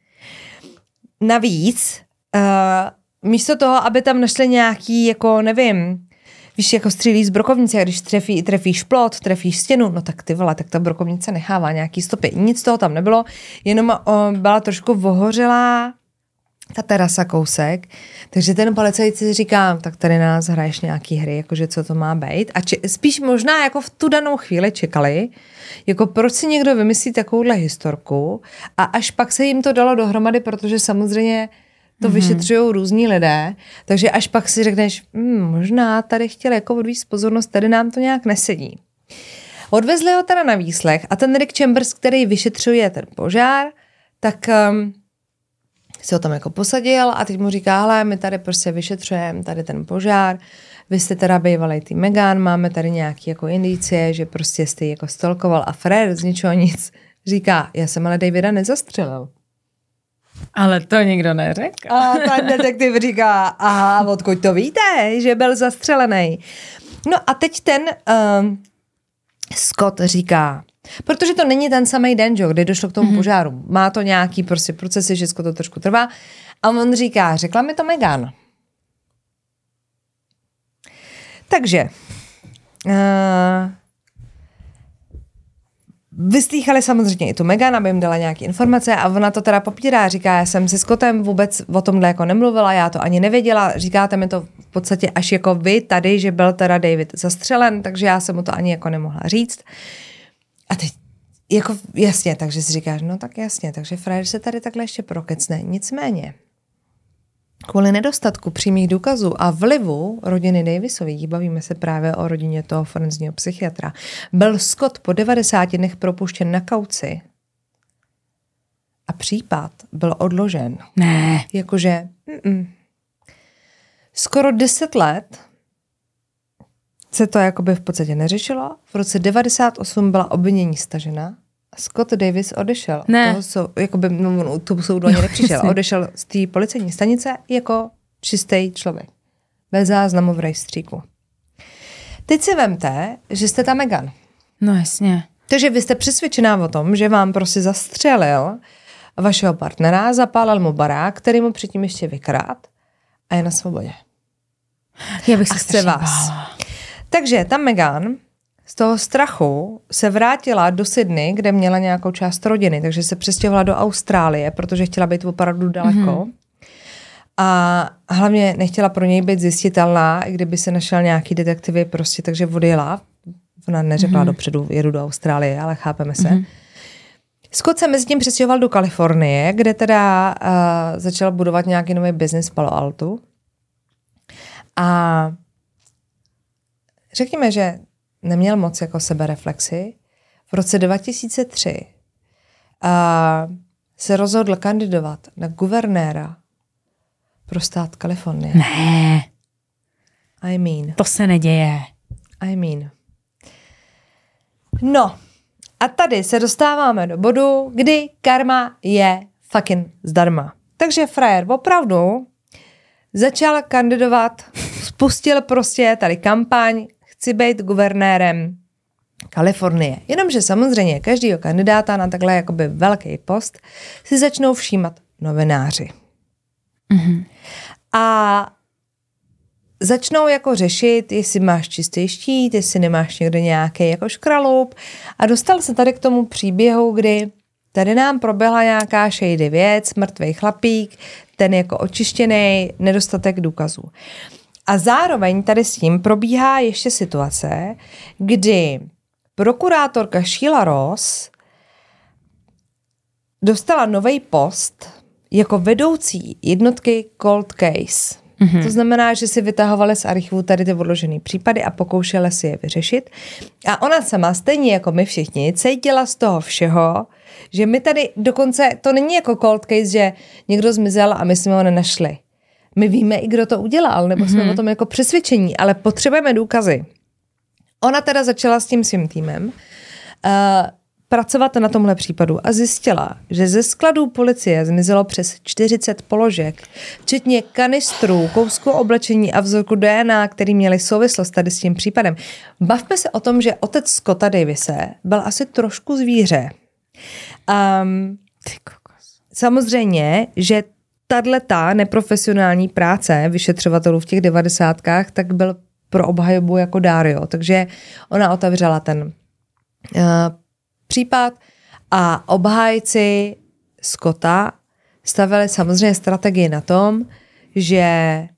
Navíc, uh, místo toho, aby tam našli nějaký, jako nevím, víš, jako střílí z brokovnice, a když trefí, trefíš plot, trefíš stěnu, no tak ty vole, tak ta brokovnice nechává nějaký stopy. Nic toho tam nebylo, jenom o, byla trošku vohořelá ta terasa kousek, takže ten policajt si říká, tak tady na nás hraješ nějaký hry, jakože co to má být. A či, spíš možná jako v tu danou chvíli čekali, jako proč si někdo vymyslí takovouhle historku a až pak se jim to dalo dohromady, protože samozřejmě to mm-hmm. vyšetřují různí lidé, takže až pak si řekneš, hm, možná tady chtěl jako odvíct pozornost, tady nám to nějak nesedí. Odvezli ho teda na výslech a ten Rick Chambers, který vyšetřuje ten požár, tak um, se ho tam jako posadil a teď mu říká, hele, my tady prostě vyšetřujeme tady ten požár, vy jste teda bývalej tý Meghan, máme tady nějaký jako indicie, že prostě jste ji jako stalkoval a Fred z ničeho nic říká, já jsem ale Davida nezastřelil. Ale to nikdo neřekl. A ten detektiv říká, aha, odkud to víte, že byl zastřelený. No a teď ten um, Scott říká, protože to není ten samý den, že, kdy došlo k tomu mm-hmm. požáru. Má to nějaký prostě procesy, všechno to trošku trvá. A on říká, řekla mi to Meghan. Takže uh, vyslýchali samozřejmě i tu Meghan, aby jim dala nějaké informace a ona to teda popírá, říká, já jsem se Scottem vůbec o tomhle jako nemluvila, já to ani nevěděla, říkáte mi to v podstatě až jako vy tady, že byl teda David zastřelen, takže já jsem mu to ani jako nemohla říct. A teď jako jasně, takže si říkáš, no tak jasně, takže Fred se tady takhle ještě prokecne. Nicméně, kvůli nedostatku přímých důkazů a vlivu rodiny Davisových, bavíme se právě o rodině toho forenzního psychiatra, byl Scott po devadesáti dnech propuštěn na kauci a případ byl odložen. Ne. Jakože, mm-mm. Skoro deset let se to jakoby v podstatě neřešilo. V roce devadesát osm byla obvinění stažena a Scott Davis odešel. Ne. Toho sou, jakoby, no, tomu soudu ani nepřišel. Odešel z té policejní stanice jako čistý člověk. Bez záznamu v rejstříku. Teď si vemte, že jste ta Meghan. No jasně. Takže vy jste přesvědčená o tom, že vám prostě zastřelil vašeho partnera, zapálil mu barák, který mu předtím ještě vykrát a je na svobodě. Já bych se chce vás. Takže ta Meghan z toho strachu se vrátila do Sydney, kde měla nějakou část rodiny, takže se přestěhovala do Austrálie, protože chtěla být opravdu daleko. Mm-hmm. A hlavně nechtěla pro něj být zjistitelná, i kdyby se našel nějaký detektivy prostě, takže odjela. Ona neřekla mm-hmm. dopředu, jedu do Austrálie, ale chápeme se. Mm-hmm. Scott se mezi tím přestěhoval do Kalifornie, kde teda uh, začal budovat nějaký nový biznis v Palo Altu. A řekněme, že neměl moc jako sebereflexi. V roce dva tisíce tři uh, se rozhodl kandidovat na guvernéra pro stát Kalifornie. Ne. I mean. To se neděje. I mean. No, a tady se dostáváme do bodu, kdy karma je fucking zdarma. Takže frajer opravdu začal kandidovat, spustil prostě tady kampaň, chci být guvernérem Kalifornie. Jenomže samozřejmě každýho kandidáta na takhle jakoby velký post si začnou všímat novináři. Mm-hmm. A začnou jako řešit, jestli máš čistý štít, jestli nemáš někde nějaký jako škraloup. A dostal se tady k tomu příběhu, kdy tady nám proběhla nějaká shady věc, mrtvej chlapík, ten jako očištěný, nedostatek důkazů. A zároveň tady s tím probíhá ještě situace, kdy prokurátorka Sheila Ross dostala nový post jako vedoucí jednotky Cold Case. Mm-hmm. To znamená, že si vytahovali z archivu tady ty odložené případy a pokoušeli si je vyřešit. A ona sama, stejně jako my všichni, cítila z toho všeho, že my tady dokonce, to není jako cold case, že někdo zmizel a my jsme ho nenašli. My víme i kdo to udělal, nebo mm-hmm. jsme o tom jako přesvědčení, ale potřebujeme důkazy. Ona teda začala s tím svým týmem uh, pracovat na tomhle případu a zjistila, že ze skladů policie zmizelo přes čtyřicet položek, včetně kanistrů, kousku oblečení a vzorku D N A, který měli souvislost tady s tím případem. Bavme se o tom, že otec Scotta Davise byl asi trošku zvíře. Um, samozřejmě, že tato neprofesionální práce vyšetřovatelů v těch devadesátkách tak byl pro obhajobu jako Dario, takže ona otevřela ten uh, případ a obhájci Scotta stavili samozřejmě strategii na tom, že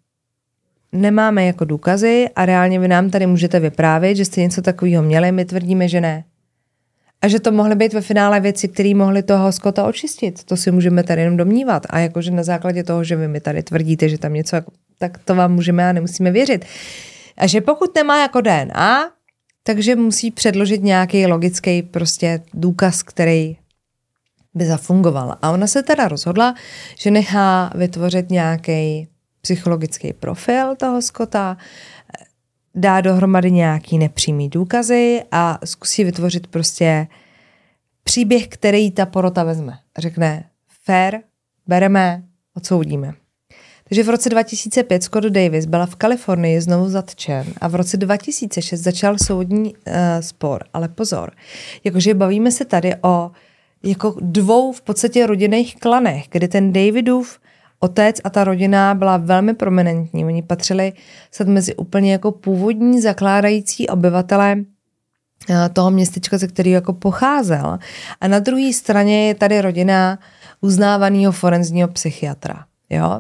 nemáme jako důkazy a reálně vy nám tady můžete vyprávět, že jste něco takového měli, my tvrdíme, že ne. A že to mohly být ve finále věci, které mohly toho Scotta očistit. To si můžeme tady jenom domnívat. A jakože na základě toho, že vy mi tady tvrdíte, že tam něco, tak to vám můžeme a nemusíme věřit. A že pokud nemá jako D N A, takže musí předložit nějaký logický prostě důkaz, který by zafungoval. A ona se teda rozhodla, že nechá vytvořit nějaký psychologický profil toho Scotta, dá dohromady nějaký nepřímý důkazy a zkusí vytvořit prostě příběh, který ta porota vezme. Řekne, fair, bereme, odsoudíme. Takže v roce dva tisíce pět Scott Davis byla v Kalifornii znovu zatčen a v roce dva tisíce šest začal soudní uh, spor. Ale pozor, jakože bavíme se tady o jako dvou v podstatě rodinných klanech, kdy ten Davidův otec a ta rodina byla velmi prominentní. Oni patřili snad mezi úplně jako původní zakládající obyvatele toho městečka, ze kterého jako pocházel. A na druhé straně je tady rodina uznávaného forenzního psychiatra. Jo?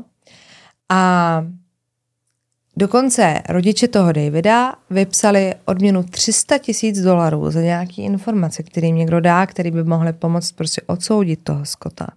A dokonce rodiče toho Davida vypsali odměnu tři sta tisíc dolarů za nějaký informace, který jim někdo dá, který by mohli pomoct prostě odsoudit toho Scotta.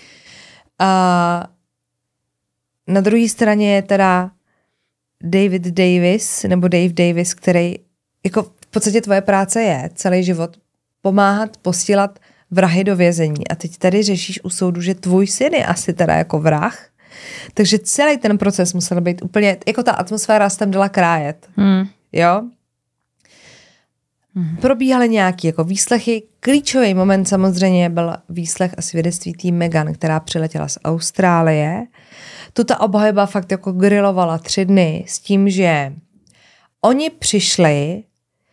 A na druhé straně je teda David Davis, nebo Dave Davis, který, jako v podstatě tvoje práce je celý život pomáhat, posílat vrahy do vězení. A teď tady řešíš u soudu, že tvůj syn je asi teda jako vrah Takže celý ten proces musel být úplně, jako ta atmosféra se tam dala krájet. Hmm. Jo? Hmm. Probíhaly nějaké jako výslechy. Klíčový moment samozřejmě byl výslech a svědectví tý Meghan, která přiletěla z Austrálie. Tu ta obhajoba fakt jako grilovala tři dny s tím, že oni přišli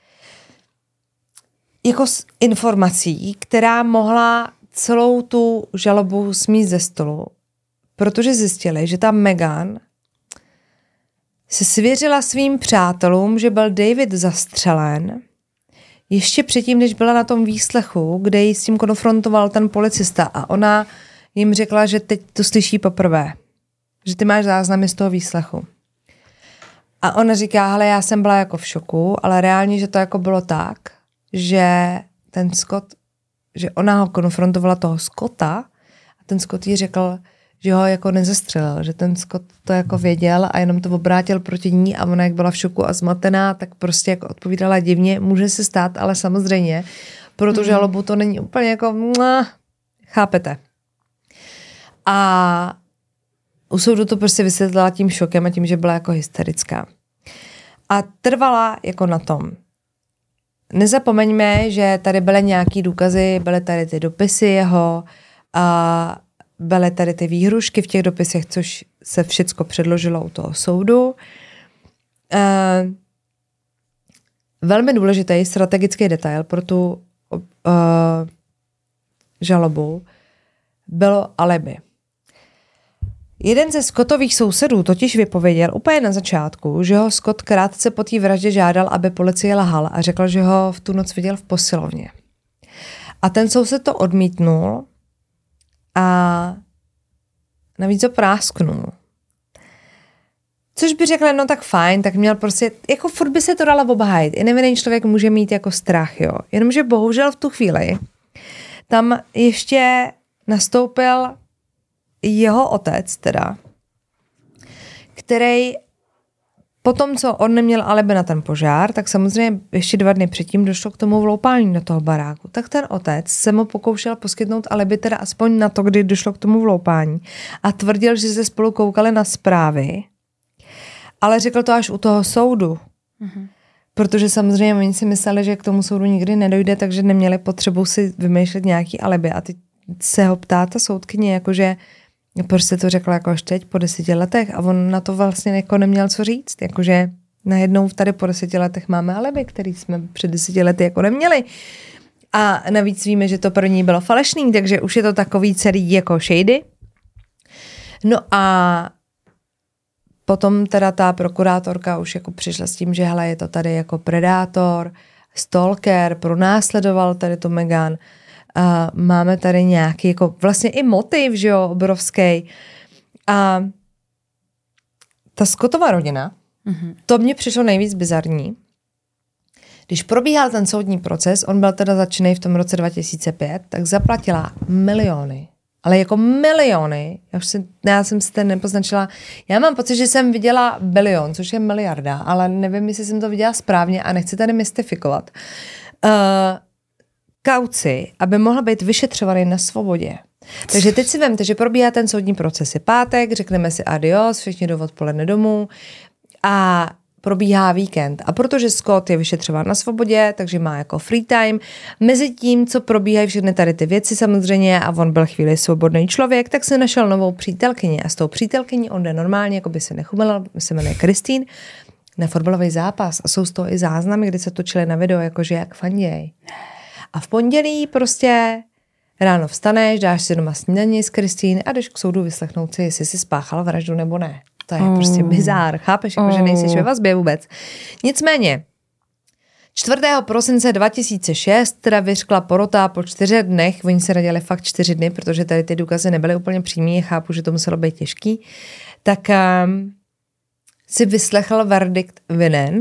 jako s informací, která mohla celou tu žalobu smít ze stolu, protože zjistili, že ta Meghan se svěřila svým přátelům, že byl David zastřelen ještě předtím, než byla na tom výslechu, kde ji s tím konfrontoval ten policista a ona jim řekla, že teď to slyší poprvé, že ty máš záznamy z toho výslechu. A ona říká, hele, já jsem byla jako v šoku, ale reálně, že to jako bylo tak, že ten Scott, že ona ho konfrontovala toho Scotta a ten Scott jí řekl, že ho jako nezastřelil, že ten Scott to jako věděl a jenom to obrátil proti ní a ona jak byla v šoku a zmatená, tak prostě jako odpovídala divně, může se stát, ale samozřejmě, protože žalobu to není úplně jako, mua, chápete. A u soudu to prostě vysvětlila tím šokem a tím, že byla jako hysterická. A trvala jako na tom. Nezapomeňme, že tady byly nějaký důkazy, byly tady ty dopisy jeho a byly tady ty výhrušky v těch dopisech, což se všecko předložilo u toho soudu. E, velmi důležitý strategický detail pro tu e, žalobu bylo alibi. Jeden ze Scottových sousedů totiž vypověděl úplně na začátku, že ho Scott krátce po té vraždě žádal, aby policie lhal a řekl, že ho v tu noc viděl v posilovně. A ten soused to odmítnul a navíc ho prásknul. Což by řekl, no tak fajn, tak měl prostě, jako furt by se to dala obhájit. I nevinný člověk může mít jako strach, jo. Jenomže bohužel v tu chvíli tam ještě nastoupil jeho otec teda, který potom, co on neměl alibi na ten požár, tak samozřejmě ještě dva dny předtím došlo k tomu vloupání do toho baráku. Tak ten otec se mu pokoušel poskytnout alibi teda aspoň na to, kdy došlo k tomu vloupání a tvrdil, že se spolu koukali na zprávy, ale řekl to až u toho soudu. Mm-hmm. Protože samozřejmě oni si mysleli, že k tomu soudu nikdy nedojde, takže neměli potřebu si vymýšlet nějaký alibi. A teď se ho ptá ta soudkyně, jakože proč jste to řekla jako až teď po deseti letech a on na to vlastně jako neměl co říct, jakože najednou tady po deseti letech máme alibi, který jsme před deseti lety jako neměli. A navíc víme, že to první bylo falešný, takže už je to takový celý jako shady. No a potom teda ta prokurátorka už jako přišla s tím, že hele, je to tady jako predátor, stalker, pronásledoval tady tu Meghan. A máme tady nějaký jako vlastně i motiv, že jo, obrovský. A ta Scottova rodina, mm-hmm. to mně přišlo nejvíc bizarní. Když probíhal ten soudní proces, on byl teda začínej v tom roce dva tisíce pět, tak zaplatila miliony. Ale jako miliony. Já, už si, já jsem si ten nepoznačila. Já mám pocit, že jsem viděla bilion, což je miliarda, ale nevím, jestli jsem to viděla správně a nechci tady mystifikovat. Uh, kauci, aby mohl být vyšetřovaný na svobodě. Takže teď si vemte, že probíhá ten soudní proces. Je pátek, řekneme si adios, všichni jdou odpoledne domů a probíhá víkend. A protože Scott je vyšetřován na svobodě, takže má jako free time, mezi tím, co probíhají všechny tady ty věci samozřejmě a on byl chvíli svobodný člověk, tak se našel novou přítelkyni a s tou přítelkyní on jde normálně, jako by se nechumil, se jmenuje Christine, na fotbalový zápas a jsou z toho i záznamy, kdy se točili na video, jakože jak fanděj. A v pondělí prostě ráno vstaneš, dáš si doma snídaní s Christine a jdeš k soudu vyslechnout si, jestli jsi spáchal vraždu nebo ne. To je oh. prostě bizár, chápeš, jako, že nejsi ve vazbě vůbec. Nicméně, čtvrtého prosince dva tisíce šest teda vyřkla porota po čtyřech dnech, oni se radili fakt čtyři dny, protože tady ty důkazy nebyly úplně přímý, chápu, že to muselo být těžký, tak um, si vyslechl verdikt vinen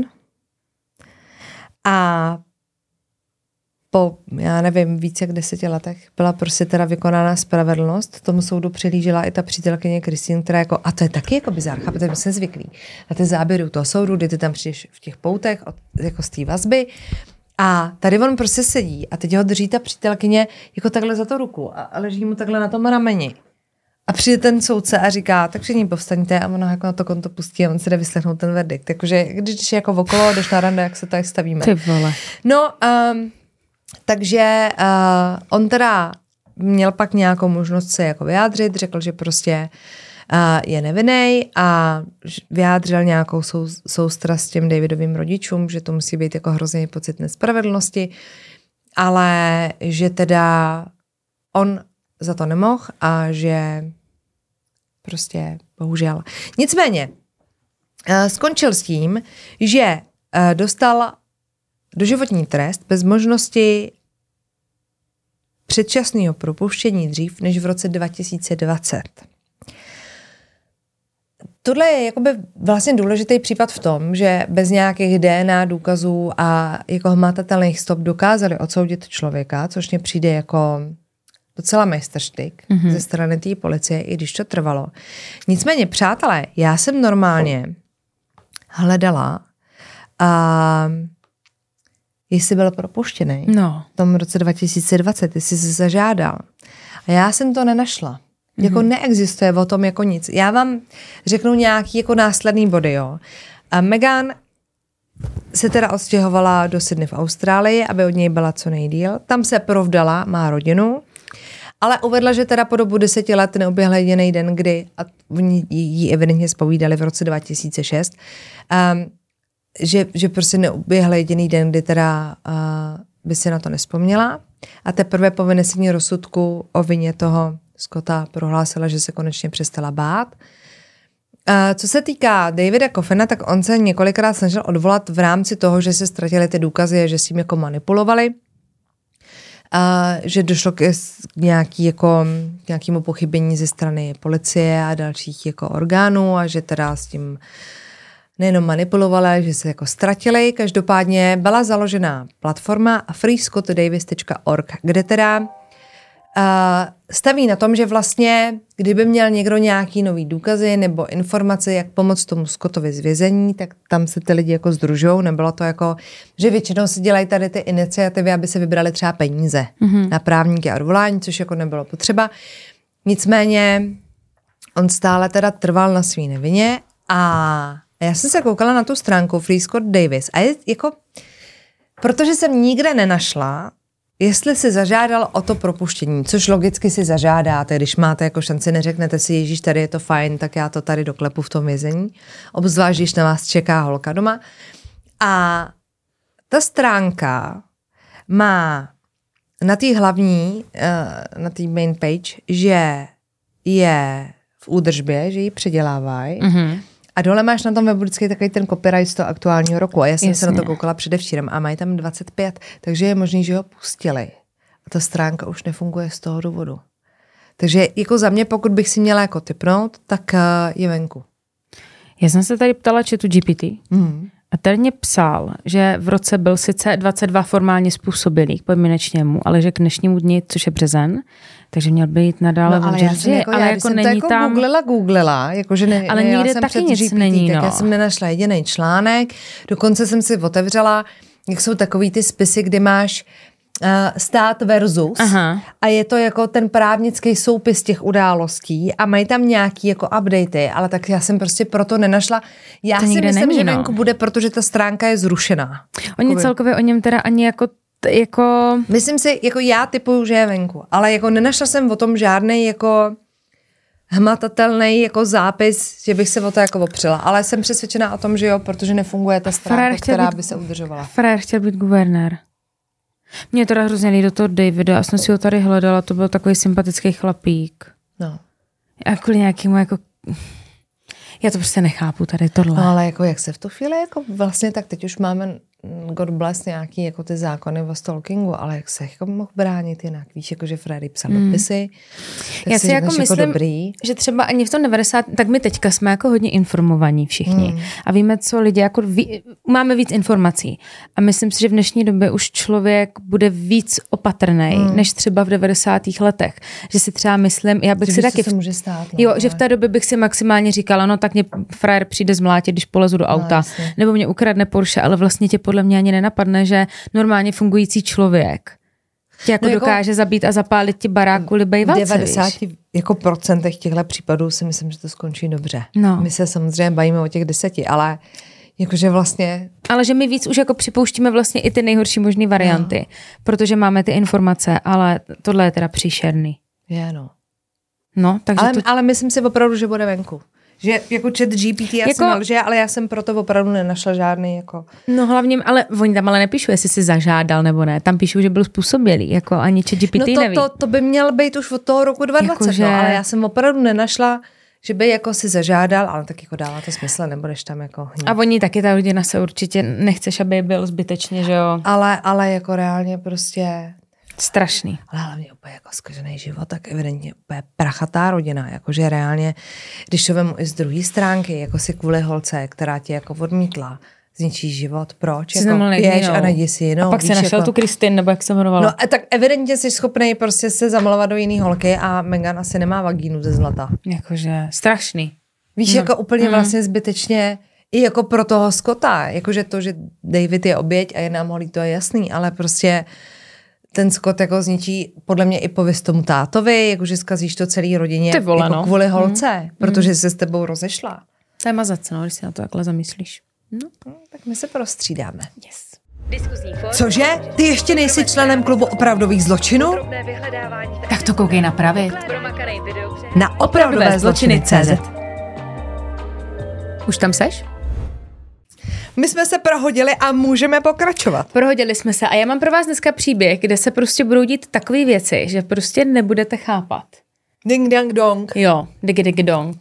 a po, já nevím, více jak deseti letech byla prostě teda vykonána spravedlnost. Tomu soudu přihlížela i ta přítelkyně Christine, která jako, a to je taky jako bizár, chápete, my jsme zvyklí na ty záběry u toho soudu, kdy ty tam přijdeš v těch poutech od, jako z té vazby a tady on prostě sedí a teď ho drží ta přítelkyně jako takhle za tu ruku a leží mu takhle na tom rameni. A přijde ten soudce a říká, tak všichni povstaňte a ona jako na to konto pustí a on se jde vyslechnout ten verdikt. Takže když jako okolo, jdeš na rande, jak se tady stavíme. Ty vole. No, um, takže uh, on teda měl pak nějakou možnost se jako vyjádřit, řekl, že prostě uh, je nevinnej a vyjádřil nějakou sou, soustrast těm Davidovým rodičům, že to musí být jako hrozný pocit nespravedlnosti, ale že teda on za to nemohl a že prostě bohužel. Nicméně uh, skončil s tím, že uh, dostal doživotní trest bez možnosti předčasného propuštění dřív než v roce dva tisíce dvacet. Tohle je jakoby vlastně důležitý případ v tom, že bez nějakých D N A důkazů a jako hmatatelných stop dokázali odsoudit člověka, což mě přijde jako docela majstrštyk mm-hmm. ze strany té policie, i když to trvalo. Nicméně, přátelé, já jsem normálně hledala a jestli byl propuštěný no. v tom roce dva tisíce dvacet, jestli se zažádal. A já jsem to nenašla. Mm-hmm. Jako neexistuje o tom jako nic. Já vám řeknu nějaký jako následný body, jo. A Meghan se teda odstěhovala do Sydney v Austrálii, aby od něj byla co nejdýl. Tam se provdala, má rodinu, ale uvedla, že teda po dobu deseti let neuběhl jediný den, kdy, a oni jí evidentně zpovídali v roce dva tisíce šest, um, že, že prostě neuběhl jediný den, kdy teda uh, by si na to nespomněla. A teprve po vynesení rozsudku o vině toho Scotta prohlásila, že se konečně přestala bát. Uh, co se týká Davida Coffena, tak on se několikrát snažil odvolat v rámci toho, že se ztratily ty důkazy a že s tím jako manipulovali. Uh, že došlo k nějaký, jako, nějakému pochybení ze strany policie a dalších jako orgánů a že teda s tím nejenom manipulovali, že se jako ztratili. Každopádně byla založena platforma free scott davis tečka org, kde teda uh, staví na tom, že vlastně, kdyby měl někdo nějaký nový důkazy nebo informace, jak pomoct tomu Scottovi z vězení, tak tam se ty lidi jako sdružou. Nebylo to jako, že většinou si dělají tady ty iniciativy, aby se vybrali třeba peníze mm-hmm. na právníky a odvolání, což jako nebylo potřeba. Nicméně on stále teda trval na svý nevině a já jsem se koukala na tu stránku Free Scott Davis a je jako, protože jsem nikde nenašla, jestli si zažádal o to propuštění, což logicky si zažádáte, když máte jako šanci, neřeknete si, ježíš, tady je to fajn, tak já to tady doklepu v tom vězení, obzvlášť, když na vás čeká holka doma. A ta stránka má na té hlavní, na té main page, že je v údržbě, že ji předělávají, mm-hmm. A dole máš na tom webu vždycky takový ten copyright z toho aktuálního roku. A já jsem Jasně. se na to koukala předevčírem a mají tam dvacet pět, takže je možný, že ho pustili. A ta stránka už nefunguje z toho důvodu. Takže jako za mě, pokud bych si měla jako tipnout, tak uh, je venku. Já jsem se tady ptala chatu G P T Mm. a ten mě psal, že v roce byl sice dvacet dva formálně způsobilý k podmínečnému, ale že k dnešnímu dni, což je březen, takže měl být nadále no, v Jersey, jako, ale já, jako jsem není to jako tam... googlila, googlila, jakože ne, ale ne, nikde jsem taky nic G P T, není, tak no. Já jsem nenašla jediný článek, dokonce jsem si otevřela, jak jsou takový ty spisy, kdy máš uh, stát versus Aha. a je to jako ten právnický soupis těch událostí a mají tam nějaký jako updaty, ale tak já jsem prostě proto nenašla. Já to si myslím, není, že no. venku bude, protože ta stránka je zrušená. Oni Jakoby. celkově o něm teda ani jako jako... Myslím si, jako já typuju, že je venku, ale jako nenašla jsem o tom žádnej jako hmatatelný jako zápis, že bych se o to jako opřela, ale jsem přesvědčená o tom, že jo, protože nefunguje ta stránka, která být, by se udržovala. Frér chtěl být guvernér. Mě teda hrozně líbí do toho Davida, já jsem si ho tady hledala, to byl takový sympatický chlapík. No. A kvůli nějakému jako... Já to prostě nechápu tady tohle. No, ale jako jak se v tu chvíli, jako vlastně tak teď už máme God bless nějaký jako ty zákony o stalkingu, ale jak se jako mohl bránit jinak, víš, jako že Freddy psal mm. dopisy, tak já si, si jako myslím, jako dobrý. Že třeba ani v tom devadesátém tak my teďka jsme jako hodně informovaní všichni mm. a víme, co lidi jako ví, máme víc informací a myslím si, že v dnešní době už člověk bude víc opatrnej, mm. než třeba v devadesátých letech, že si třeba myslím, já bych že si taky, se může stát, no, jo, ale... že v té době bych si maximálně říkala, no tak mě frajer přijde zmlátit, když polezu do auta, no, nebo mě ukradne Porsche, ale vlastně tě podle mě ani nenapadne, že normálně fungující člověk Tě jako, No jako dokáže zabít a zapálit ti barák kvůli bejvalce, V devadesáti jako procentech těchto případů si myslím, že to skončí dobře. No. My se samozřejmě bavíme o těch deseti, ale jakože vlastně... Ale že my víc už jako připouštíme vlastně i ty nejhorší možné varianty, no. protože máme ty informace, ale tohle je teda příšerný. Je, no. No, takže ale, to... ale myslím si opravdu, že bude venku. Že jako chat G P T, já jako... jsem nalže, ale já jsem proto opravdu nenašla žádný jako... No hlavně, ale oni tam ale nepíšou, jestli si zažádal nebo ne. Tam píšou, že byl způsobilý, jako ani chat G P T no to, neví. to, to by měl být už od toho roku dvacet dvacet, jako že... no, ale já jsem opravdu nenašla, že by jako si zažádal, ale tak jako dává to smysl, nebudeš tam jako... Hnít. A oni taky, ta rodina se určitě nechceš, aby byl zbytečně, že jo? Ale, ale jako reálně prostě... Strašný. Ale hlavně úplně jako zkažený život, tak evidentně úplně prachatá rodina, jakože reálně, když to vemu i z druhé stránky, jako si kvůli holce, která tě jako odmítla, zničí život, proč? Jsi jako běž a najdi si jinou. A pak víš, se našel jako... tu Kristin, nebo jak se jmenovala. No a tak evidentně jsi schopný prostě se zamilovat do jiný holky a Meghan asi nemá vagínu ze zlata. Jakože strašný. Víš, no. jako úplně mm. vlastně zbytečně i jako pro toho Scotta, jakože to, že David je oběť a je nám holý, to je jasný, ale prostě ten Scott jako zničí podle mě i pověst tomu tátovi, jakože zkazíš to celý rodině vole, jako no. kvůli holce, mm. protože mm. se s tebou rozešla. To je mazac, no, když si na to takhle zamyslíš. No, no tak my se prostřídáme. Yes. Cože? Ty ještě nejsi členem klubu opravdových zločinů? Tak to koukej napravit. Na opravdové zločiny tečka cé zet. Už tam seš? My jsme se prohodili a můžeme pokračovat. Prohodili jsme se a já mám pro vás dneska příběh, kde se prostě budou dít takové věci, že prostě nebudete chápat. Ding dang dong. Jo, dig dig dong.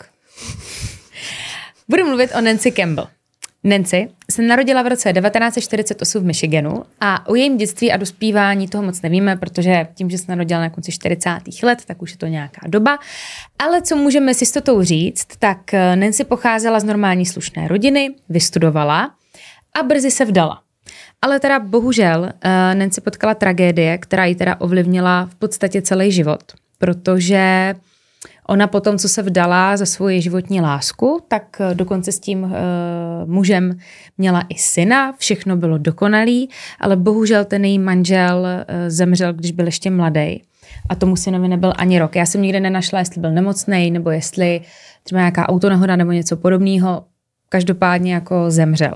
Budu mluvit o Nancy Campbell. Nancy se narodila v roce devatenáct set čtyřicet osm v Michiganu a o jejím dětství a dospívání toho moc nevíme, protože tím, že se narodila na konci čtyřicátých let, tak už je to nějaká doba. Ale co můžeme s jistotou říct, tak Nancy pocházela z normální slušné rodiny, vystudovala a brzy se vdala. Ale teda bohužel Nancy potkala tragédie, která ji teda ovlivnila v podstatě celý život, protože ona potom, co se vdala za svoji životní lásku, tak dokonce s tím uh, mužem měla i syna, všechno bylo dokonalý, ale bohužel ten její manžel uh, zemřel, když byl ještě mladý. A tomu synovi nebyl ani rok. Já jsem nikde nenašla, jestli byl nemocnej, nebo jestli třeba nějaká autonehoda nebo něco podobného. Každopádně jako zemřel.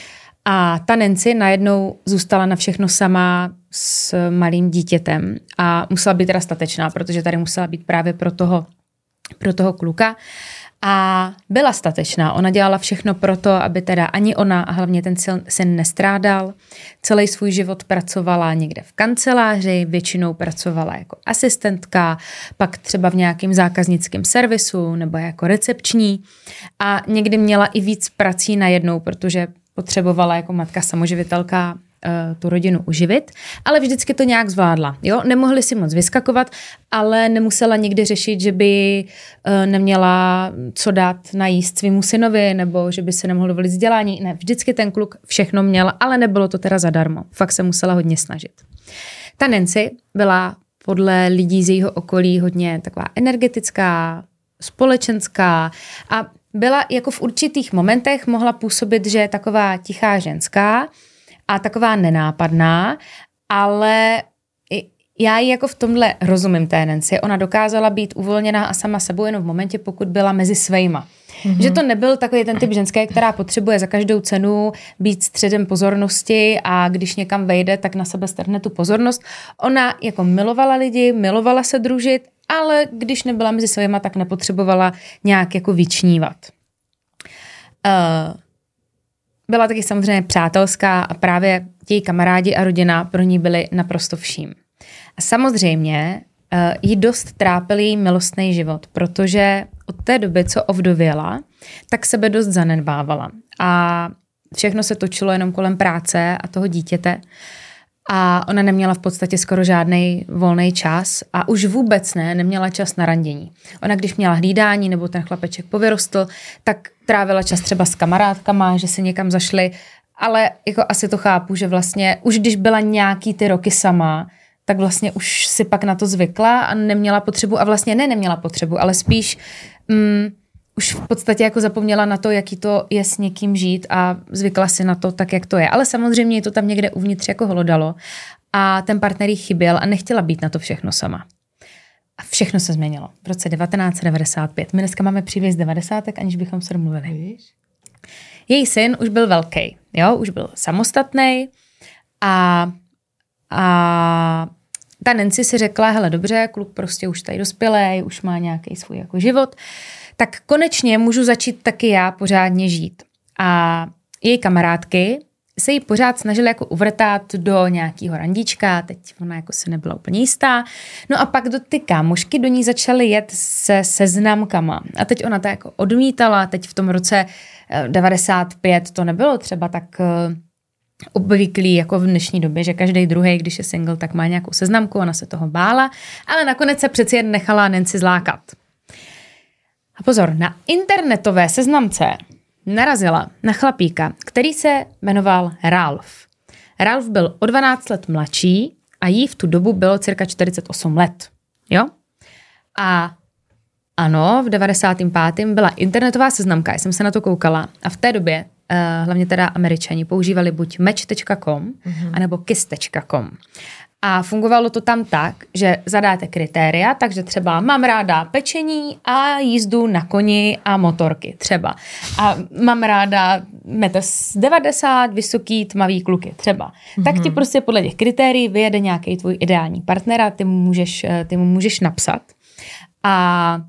A ta Nancy najednou zůstala na všechno sama s malým dítětem a musela být teda statečná, protože tady musela být právě pro toho pro toho kluka a byla statečná. Ona dělala všechno pro to, aby teda ani ona a hlavně ten syn nestrádal. Celý svůj život pracovala někde v kanceláři, většinou pracovala jako asistentka, pak třeba v nějakém zákaznickém servisu nebo jako recepční a někdy měla i víc prací najednou, protože potřebovala jako matka samoživitelka tu rodinu uživit, ale vždycky to nějak zvládla. Jo? Nemohli si moc vyskakovat, ale nemusela nikdy řešit, že by neměla co dát najíst svýmu synovi, nebo že by se nemohl dovolit vzdělání. Ne, vždycky ten kluk všechno měl, ale nebylo to teda zadarmo. Fakt se musela hodně snažit. Ta Nancy byla podle lidí z jejího okolí hodně taková energetická, společenská a byla jako v určitých momentech mohla působit, že je taková tichá ženská, a taková nenápadná, ale já ji jako v tomhle rozumím té Nancy. Ona dokázala být uvolněná a sama sebou jenom v momentě, pokud byla mezi svejma. Mm-hmm. Že to nebyl takový ten typ ženské, která potřebuje za každou cenu být středem pozornosti a když někam vejde, tak na sebe strhne tu pozornost. Ona jako milovala lidi, milovala se družit, ale když nebyla mezi svejma, tak nepotřebovala nějak jako vyčnívat. Uh, Byla taky samozřejmě přátelská a právě její kamarádi a rodina pro ní byli naprosto vším. A samozřejmě uh, jí dost trápil její milostný život, protože od té doby, co ovdověla, tak sebe dost zanedbávala. A všechno se točilo jenom kolem práce a toho dítěte. A ona neměla v podstatě skoro žádný volný čas a už vůbec ne, neměla čas na randění. Ona když měla hlídání nebo ten chlapeček povyrostl, tak trávila čas třeba s kamarádkama, že si někam zašli, ale jako asi to chápu, že vlastně už když byla nějaký ty roky sama, tak vlastně už si pak na to zvykla a neměla potřebu, a vlastně ne neměla potřebu, ale spíš mm, už v podstatě jako zapomněla na to, jaký to je s někým žít a zvykla si na to tak, jak to je. Ale samozřejmě to tam někde uvnitř jako hlodalo. a ten partner jí chyběl a nechtěla být na to všechno sama. A všechno se změnilo. V roce devatenáct devadesát pět. My dneska máme příběh z devadesátek, aniž bychom se domluvili. Její syn už byl velký, jo, už byl samostatný a, a ta Nancy si řekla, hele dobře, kluk prostě už tady dospělej, už má nějaký svůj jako život, tak konečně můžu začít taky já pořádně žít. A její kamarádky se jí pořád snažili jako uvrtat do nějakého randíčka, teď ona jako si nebyla úplně jistá. No a pak do ty kámošky do ní začaly jet se seznamkama. A teď ona to jako odmítala, teď v tom roce devadesát pět to nebylo třeba tak obvyklý jako v dnešní době, že každý druhý, když je single, tak má nějakou seznamku, ona se toho bála, ale nakonec se přeci jen nechala Nancy zlákat. A pozor, na internetové seznamce narazila na chlapíka, který se jmenoval Ralph. Ralph byl o dvanáct let mladší a jí v tu dobu bylo cirka čtyřicet osm let. Jo? A ano, v devadesátém pátém byla internetová seznamka, já jsem se na to koukala a v té době uh, hlavně teda Američani používali buď match tečka com mm-hmm. anebo kiss tečka com. A fungovalo to tam tak, že zadáte kritéria, takže třeba mám ráda pečení a jízdu na koni a motorky třeba. A mám ráda metr devadesát, vysoký, tmavý kluky třeba. Mm-hmm. Tak ti prostě podle těch kritérií vyjede nějaký tvůj ideální partner a ty mu můžeš, ty mu můžeš napsat. A,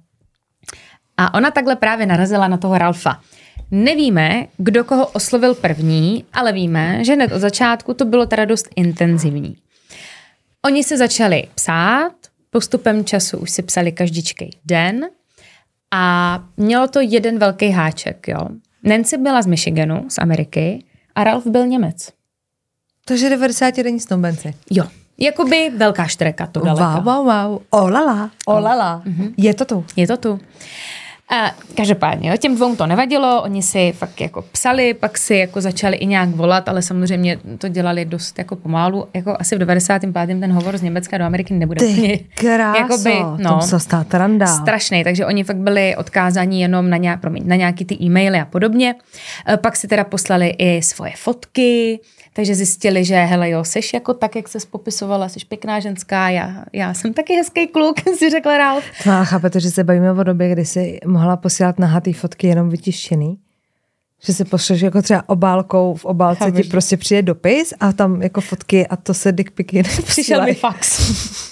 a ona takhle právě narazila na toho Ralfa. Nevíme, kdo koho oslovil první, ale víme, že hned od začátku to bylo teda dost intenzivní. Oni se začali psát, postupem času už si psali každičkej den a mělo to jeden velký háček, jo. Nancy byla z Michiganu, z Ameriky a Ralph byl Němec. Takže devadesátidenní snoubenci. Jo. Jakoby velká štreka to daleka. Wow, wow, wow. Olala. Olala. Mm-hmm. Je to tu. Je to tu. A každopádně, jo, těm dvou to nevadilo, oni si fakt jako psali, pak si jako začali i nějak volat, ale samozřejmě to dělali dost jako pomalu, jako asi v devadesátém pátém ten hovor z Německa do Ameriky nebude. Ty kráso, jakoby, no, to se randál. Strašný, takže oni fakt byli odkázaní jenom na, nějak, promiň, na nějaký ty e-maily a podobně. Pak si teda poslali i svoje fotky, takže zjistili, že hele jo, seš jako tak, jak ses popisovala, seš pěkná ženská, já, já jsem taky hezký kluk, si řekla Ralph. No, chápete, že se bavíme o době, kdy si mohla posílat nahatý fotky jenom vytištěný? Že si pošleš jako třeba obálkou, v obálce Chápeš. Ti prostě přijde dopis a tam jako fotky a to se dickpiky neposílají. Přišel mi fax.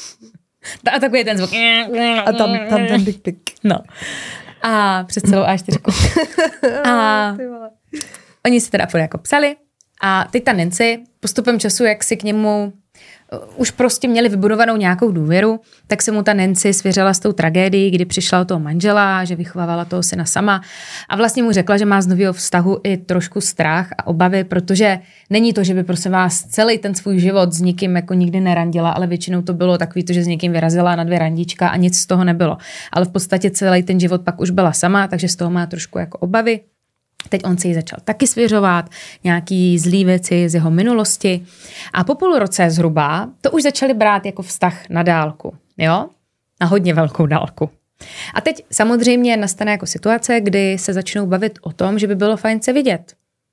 A takový ten zvuk. A tam, tam ten dickpik. No. A přes celou á čtyři. A oni si teda jako psali a teď ta Nancy postupem času, jak si k němu už prostě měli vybudovanou nějakou důvěru, tak se mu ta Nancy svěřila s tou tragédií, kdy přišla od toho manžela, že vychovávala toho syna sama a vlastně mu řekla, že má z nového vztahu i trošku strach a obavy, protože není to, že by prosím vás celý ten svůj život s nikým jako nikdy nerandila, ale většinou to bylo takový to, že s někým vyrazila na dvě randíčka a nic z toho nebylo. Ale v podstatě celý ten život pak už byla sama, takže z toho má trošku jako obavy. Teď on se jí začal taky svěřovat, nějaký zlý věci z jeho minulosti. A po půl roce zhruba to už začali brát jako vztah na dálku, jo? Na hodně velkou dálku. A teď samozřejmě nastane jako situace, kdy se začnou bavit o tom, že by bylo fajn se vidět.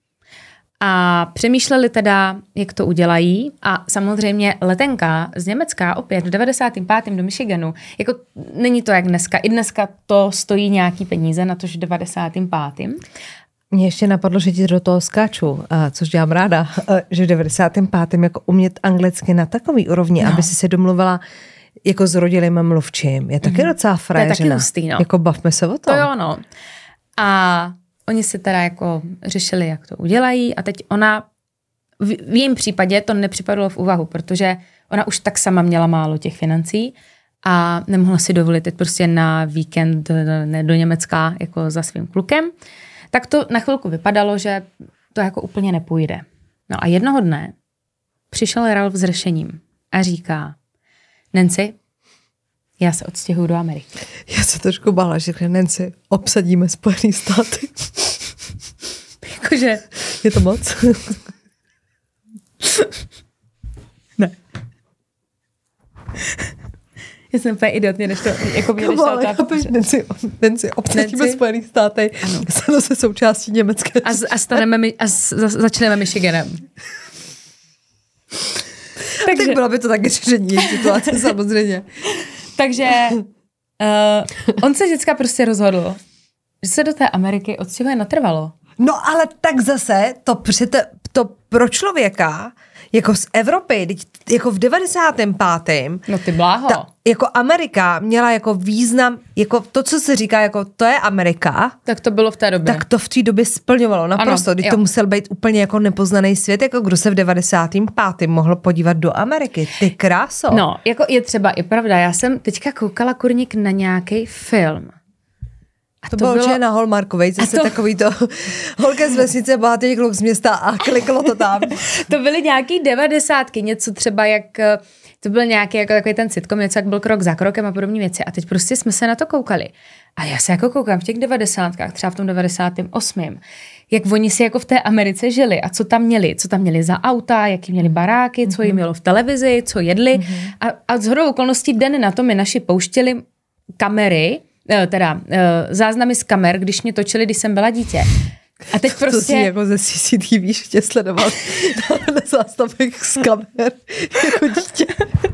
A přemýšleli teda, jak to udělají. A samozřejmě letenka z Německa opět v devadesátém pátém do Michiganu. Jako není to jak dneska. I dneska to stojí nějaký peníze na to, že v devadesátém pátém Mně ještě napadlo, že ti do toho skáču, což dělám ráda, že v devadesátém pátém jako umět anglicky na takový úrovni, no. Aby si se domluvila jako s rodilým mluvčím. Je taky mm. docela frajeřina. To je taky hustý, no. Jako bavme se o tom. To jo, no. A oni si teda jako řešili, jak to udělají a teď ona, v, v jejím případě to nepřipadlo v úvahu, protože ona už tak sama měla málo těch financí a nemohla si dovolit jít prostě na víkend do Německa jako za svým klukem. Tak to na chvilku vypadalo, že to jako úplně nepůjde. No a jednoho dne přišel Ralph s řešením a říká, Nancy, já se odstěhuju do Ameriky. Já se trošku bála, že Nancy, obsadíme Spojený státy. Jakože... Je to moc? Ne. Já jsem úplně idiotně, než to jako mě nešla otázka. Nancy, Nancy, obsadíme Spojený státy, stane se součástí Německa. A, a, staneme, a z, začneme Michiganem. Takže... Tak bylo by to taky řešení situace samozřejmě. Takže uh, on se vždycky prostě rozhodl, že se do té Ameriky odstěhuje natrvalo. No ale tak zase to, přete, to pro člověka jako z Evropy, jako v devadesátém pátém No ty bláho. Ta, jako Amerika měla jako význam, jako to, co se říká, jako to je Amerika. Tak to bylo v té době. Tak to v té době splňovalo naprosto. Když to musel být úplně jako nepoznaný svět, jako kdo se v devadesátém pátém mohl podívat do Ameriky. Ty kráso. No, jako je třeba i pravda, já jsem teďka koukala kurník na nějaký film. A to, to bylo určitě na Hallmarkovej, zase to... takový to holka z vesnice, bohatý kluk z města a kliklo to tam. To byly nějaký devadesátky, něco třeba jak, to byl nějaký jako takový ten sitcom, něco jak byl Krok za krokem a podobné věci. A teď prostě jsme se na to koukali. A já se jako koukám v těch devadesátkách, třeba v tom devadesátém osmém jak oni si jako v té Americe žili a co tam měli, co tam měli za auta, jaký měli baráky, co jim mělo v televizi, co jedli. Mm-hmm. A, a shodou okolností den na to mi naši pouštěli kamery, teda záznamy z kamer, když mě točili, když jsem byla dítě. A teď prostě... To si jako ze C C T V tě sledoval na záznamech z kamer jako dítě.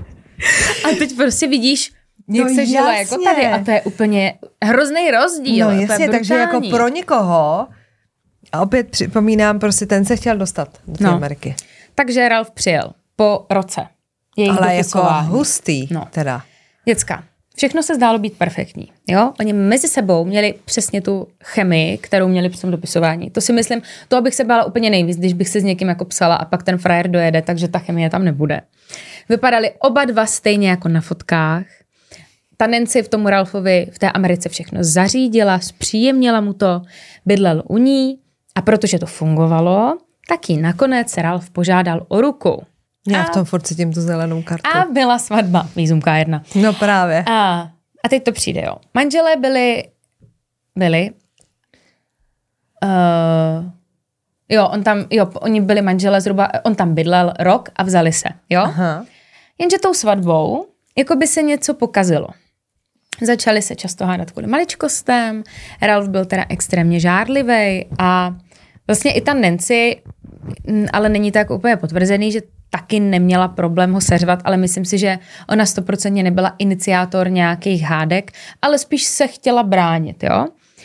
A teď prostě vidíš, jak no se žila jako tady. A to je úplně hrozný rozdíl. No jasně, takže jako pro někoho, a opět připomínám, prostě ten se chtěl dostat do té no. Ameriky. Takže Ralph přijel po roce. Ale jako hustý no. teda. Děcka. Všechno se zdálo být perfektní. Jo? Oni mezi sebou měli přesně tu chemii, kterou měli při tom dopisování. To si myslím, to bych se bála úplně nejvíc, když bych se s někým jako psala a pak ten frajer dojede, takže ta chemie tam nebude. Vypadali oba dva stejně jako na fotkách. Ta Nancy v tomu Ralphovi v té Americe všechno zařídila, zpříjemnila mu to, bydlel u ní a protože to fungovalo, tak jí nakonec Ralph požádal o ruku. Já a, v tom furt cítím tu zelenou kartu. A byla svatba, výzumka jedna. No právě. A, a teď to přijde, jo. Manželé byli, byli, uh, jo, on tam, jo, oni byli manželé zhruba, on tam bydlel rok a vzali se, jo. Aha. Jenže tou svatbou, jako by se něco pokazilo. Začali se často hádat kvůli maličkostem, Ralph byl teda extrémně žárlivý a vlastně i ta Nancy, ale není tak úplně potvrzený, že taky neměla problém ho seřvat, ale myslím si, že ona stoprocentně nebyla iniciátor nějakých hádek, ale spíš se chtěla bránit, jo.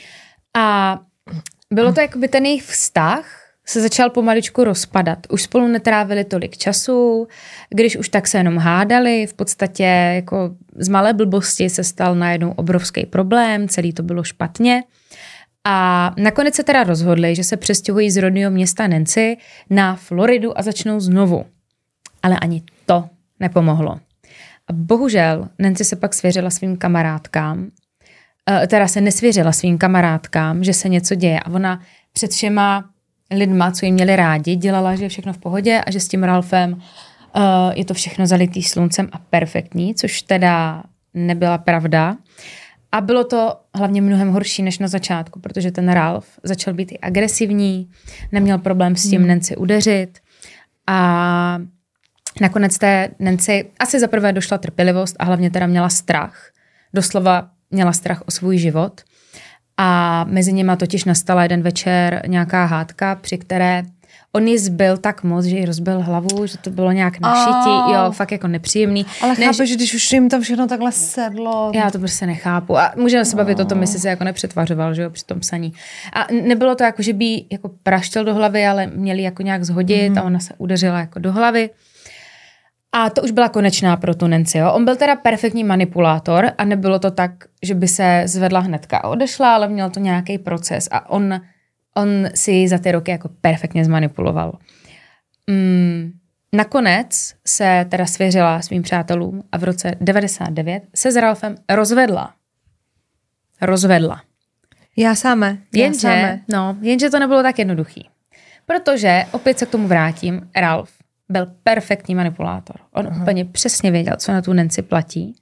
A bylo to jakoby ten jejich vztah se začal pomaličku rozpadat. Už spolu netrávili tolik času, když už tak se jenom hádali, v podstatě jako z malé blbosti se stal najednou obrovský problém, celý to bylo špatně. A nakonec se teda rozhodli, že se přestěhují z rodného města Nancy na Floridu a začnou znovu. Ale ani to nepomohlo. A bohužel Nancy se pak svěřila svým kamarádkám, teda se nesvěřila svým kamarádkám, že se něco děje a ona před všema lidma, co jim měli rádi, dělala, že je všechno v pohodě a že s tím Ralphem uh, je to všechno zalitý sluncem a perfektní, což teda nebyla pravda. A bylo to hlavně mnohem horší než na začátku, protože ten Ralph začal být i agresivní, neměl problém s tím hmm. Nancy udeřit a nakonec té Nancy asi zaprvé došla trpělivost a hlavně teda měla strach. Doslova měla strach o svůj život. A mezi nimi totiž nastala jeden večer nějaká hádka, při které on ji zbyl tak moc, že jí rozbil hlavu, že to bylo nějak na šití, oh. jo, fakt jako nepříjemný. Ale Než... chápeš, když už jim to všechno takhle sedlo. Já to prostě nechápu. A můžeme se bavit oh. o tom, jestli se jako nepřetvařoval, že jo, při tom psaní. A nebylo to jako, že by jako praštil do hlavy, ale měli jako nějak zhodit mm. a ona se udeřila jako do hlavy. A to už byla konečná pro tu Nancy, jo. On byl teda perfektní manipulátor a nebylo to tak, že by se zvedla hnedka a odešla, ale měl to nějaký proces a on, on si za ty roky jako perfektně zmanipuloval. Mm, nakonec se teda svěřila svým přátelům a v roce devadesát devět se s Ralphem rozvedla. Rozvedla. Já sáme. Jenže, sáme. No, jenže to nebylo tak jednoduchý. Protože, opět se k tomu vrátím, Ralph byl perfektní manipulátor. On Aha. úplně přesně věděl, co na tu Nancy platí.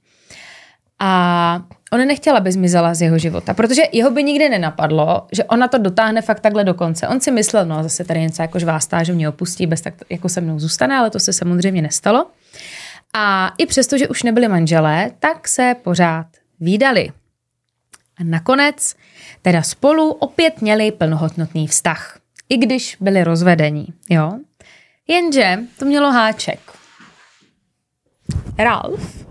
A on nechtěla, aby zmizela z jeho života, protože jeho by nikdy nenapadlo, že ona to dotáhne fakt takhle do konce. On si myslel, no zase tady něco jako žvástá, že mě opustí, bez tak jako se mnou zůstane, ale to se samozřejmě nestalo. A i přesto, že už nebyli manželé, tak se pořád vídali. A nakonec teda spolu opět měli plnohodnotný vztah. I když byli rozvedení, jo. Jenže to mělo háček. Ralph,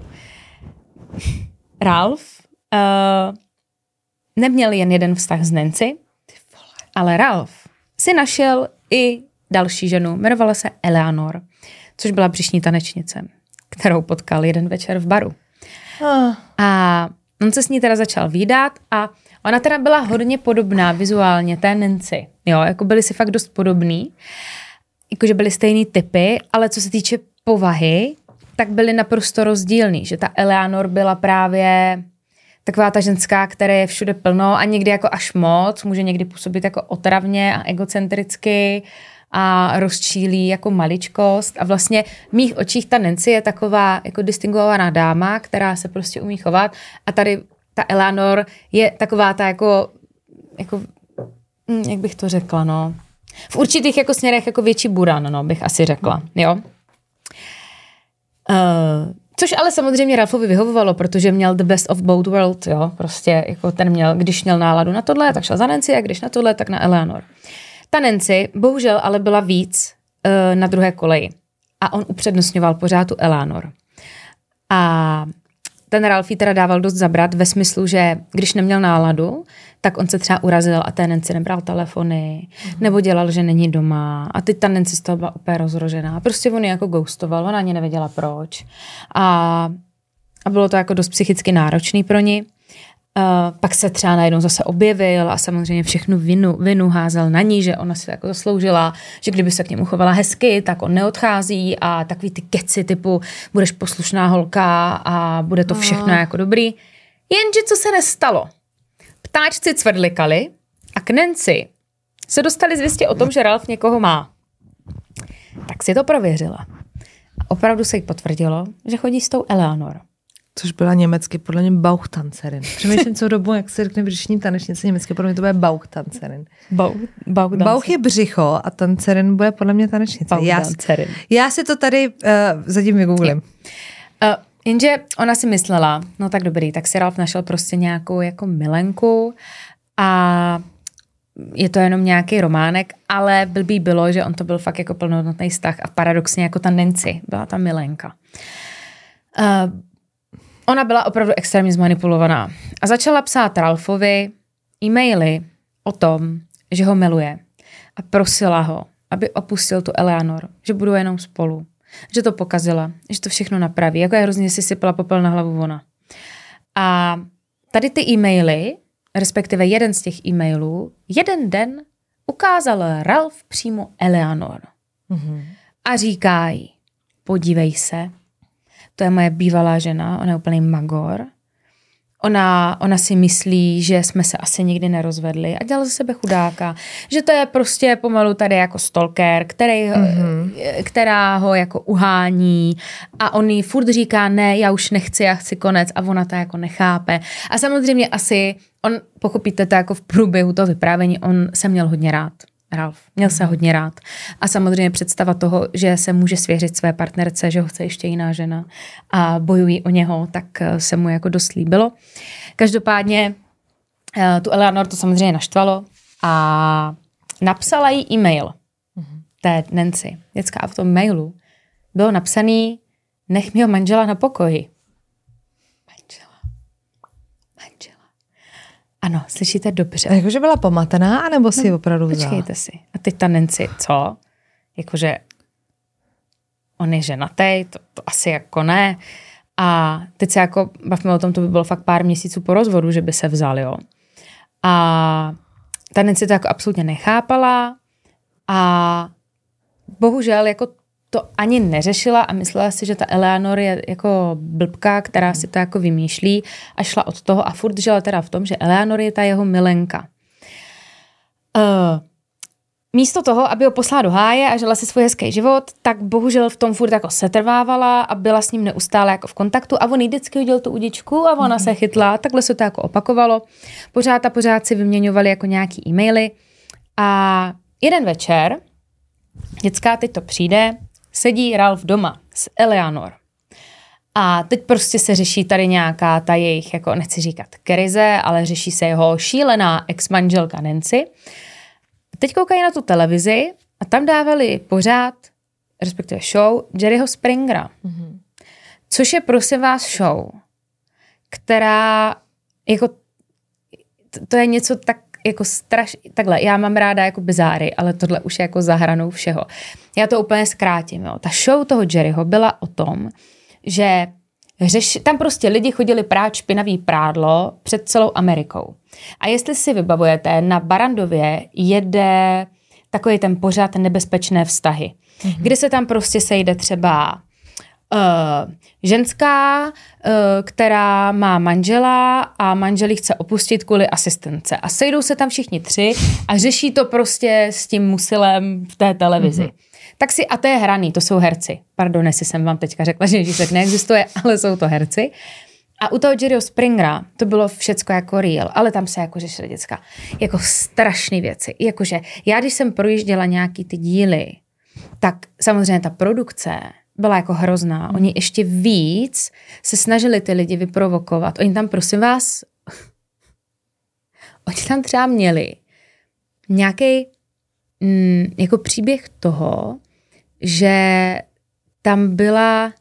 Ralph uh, neměl jen jeden vztah s Nancy, ale Ralph si našel i další ženu, jmenovala se Eleanor, což byla břišní tanečnice, kterou potkal jeden večer v baru. Oh. A on se s ní teda začal vídat a ona teda byla hodně podobná vizuálně té Nancy. Jo, jako byli si fakt dost podobný, jakože byli stejný typy, ale co se týče povahy, tak byli naprosto rozdílný, že ta Eleanor byla právě taková ta ženská, která je všude plno a někdy jako až moc, může někdy působit jako otravně a egocentricky a rozčílí jako maličkost a vlastně v mých očích ta Nancy je taková jako distinguovaná dáma, která se prostě umí chovat a tady ta Eleanor je taková ta jako, jako jak bych to řekla, no, v určitých jako směrech jako větší buran, no, bych asi řekla, jo. Uh, což ale samozřejmě Ralphovi vyhovovalo, protože měl the best of both worlds, jo, prostě jako ten měl, když měl náladu na tohle, tak šel za Nancy a když na tohle, tak na Eleanor. Ta Nancy bohužel ale byla víc uh, na druhé koleji a on upřednostňoval pořád tu Eleanor. A ten Ralph jí teda dával dost zabrat ve smyslu, že když neměl náladu, tak on se třeba urazil a té Nancy nebral telefony, mm. nebo dělal, že není doma. A teď ta Nancy z toho byla úplně rozrožená. Prostě on ji jako ghostoval, ona ani nevěděla proč. A, a bylo to jako dost psychicky náročný pro ní. Uh, pak se třeba najednou zase objevil a samozřejmě všechnu vinu, vinu házel na ní, že ona si to jako zasloužila, že kdyby se k němu chovala hezky, tak on neodchází a takový ty keci typu budeš poslušná holka a bude to všechno oh. jako dobrý. Jenže co se nestalo? Ptáčci cvrdlikali a k Nancy se dostali zvěstě o tom, že Ralph někoho má. Tak si to prověřila. A opravdu se jí potvrdilo, že chodí s tou Eleanor. Což byla německy, podle mě Bauchtancerin. Přemýšlím co dobu, jak se řekne břišní tanečnice německy, podle mě to bude Bauchtancerin. Bauch, Bauch, Bauch je břicho a tancerin bude podle mě tanečnice. Já, já si to tady uh, zatím vygooglím. Uh, jenže ona si myslela, no tak dobrý, tak si Ralph našel prostě nějakou jako milenku a je to jenom nějaký románek, ale blbý bylo, že on to byl fakt jako plnohodnotný vztah a paradoxně jako ta Nancy byla ta milenka. Uh, Ona byla opravdu extrémně zmanipulovaná a začala psát Ralphovi e-maily o tom, že ho miluje a prosila ho, aby opustil tu Eleanor, že budou jenom spolu, že to pokazila, že to všechno napraví, jako je hrozně si sypala popel na hlavu ona. A tady ty e-maily, respektive jeden z těch e-mailů, jeden den ukázal Ralph přímo Eleanor. Mm-hmm. A říká jí, podívej se, to je moje bývalá žena, ona je úplný magor. Ona, ona si myslí, že jsme se asi nikdy nerozvedli a dělala ze sebe chudáka. Že to je prostě pomalu tady jako stalker, který, mm-hmm. která ho jako uhání a on jí furt říká, ne, já už nechci, já chci konec a ona to jako nechápe. A samozřejmě asi, on, pochopíte to jako v průběhu toho vyprávění, on se měl hodně rád. Ralph měl se hodně rád. A samozřejmě představa toho, že se může svěřit své partnerce, že ho chce ještě jiná žena a bojují o něho, tak se mu jako dost líbilo. Každopádně tu Eleanor to samozřejmě naštvalo a napsala jí e-mail té Nancy. Děcka, a v tom mailu bylo napsaný nech mýho manžela na pokoji. Manžela. Manžela. Ano, slyšíte dobře. A jakože byla pomatená, anebo si no, opravdu vzala? Počkejte si. A teď ta Nancy, co? Jakože on je ženatej, to, to asi jako ne. A teď se jako bavíme o tom, to by bylo fakt pár měsíců po rozvodu, že by se vzal, jo. A ta Nancy to jako absolutně nechápala a bohužel jako to ani neřešila a myslela si, že ta Eleanor je jako blbka, která si to jako vymýšlí a šla od toho a furt žila teda v tom, že Eleanor je ta jeho milenka. Uh, místo toho, aby ho poslala do háje a žila si svůj hezký život, tak bohužel v tom furt jako setrvávala a byla s ním neustále jako v kontaktu a on jí vždycky udělal tu udičku a ona mm-hmm. se chytla, takhle se to jako opakovalo. Pořád a pořád si vyměňovali jako nějaký e-maily a jeden večer, děcka, teď to přijde, sedí Ralph doma s Eleanor. A teď prostě se řeší tady nějaká ta jejich, jako nechci říkat krize, ale řeší se jeho šílená ex-manželka Nancy. Teď koukají na tu televizi a tam dávali pořád, respektive show, Jerryho Springera. Mm-hmm. Což je prosím vás show, která jako to, to je něco tak jako straš... Takhle, já mám ráda jako bizáry, ale tohle už je jako za hranou všeho. Já to úplně zkrátím, jo. Ta show toho Jerryho byla o tom, že řeš... tam prostě lidi chodili prát špinavý prádlo před celou Amerikou. A jestli si vybavujete, na Barrandově jede takový ten pořád Nebezpečné vztahy, mm-hmm. kde se tam prostě sejde třeba uh, ženská, uh, která má manžela a manžel ji chce opustit kvůli asistence. A sejdou se tam všichni tři a řeší to prostě s tím musilem v té televizi. Mm-hmm. Tak si, a to je hraný, to jsou herci. Pardon, jestli jsem vám teďka řekla, že Ježíšek neexistuje, ale jsou to herci. A u toho Jerryho Springera to bylo všecko jako real, ale tam se jako řešily děcka jako strašné věci. Jakože já, když jsem projížděla nějaký ty díly, tak samozřejmě ta produkce byla jako hrozná. Hmm. Oni ještě víc se snažili ty lidi vyprovokovat. Oni tam, prosím vás, oni tam třeba měli nějaký mm, jako příběh toho, že tam byla...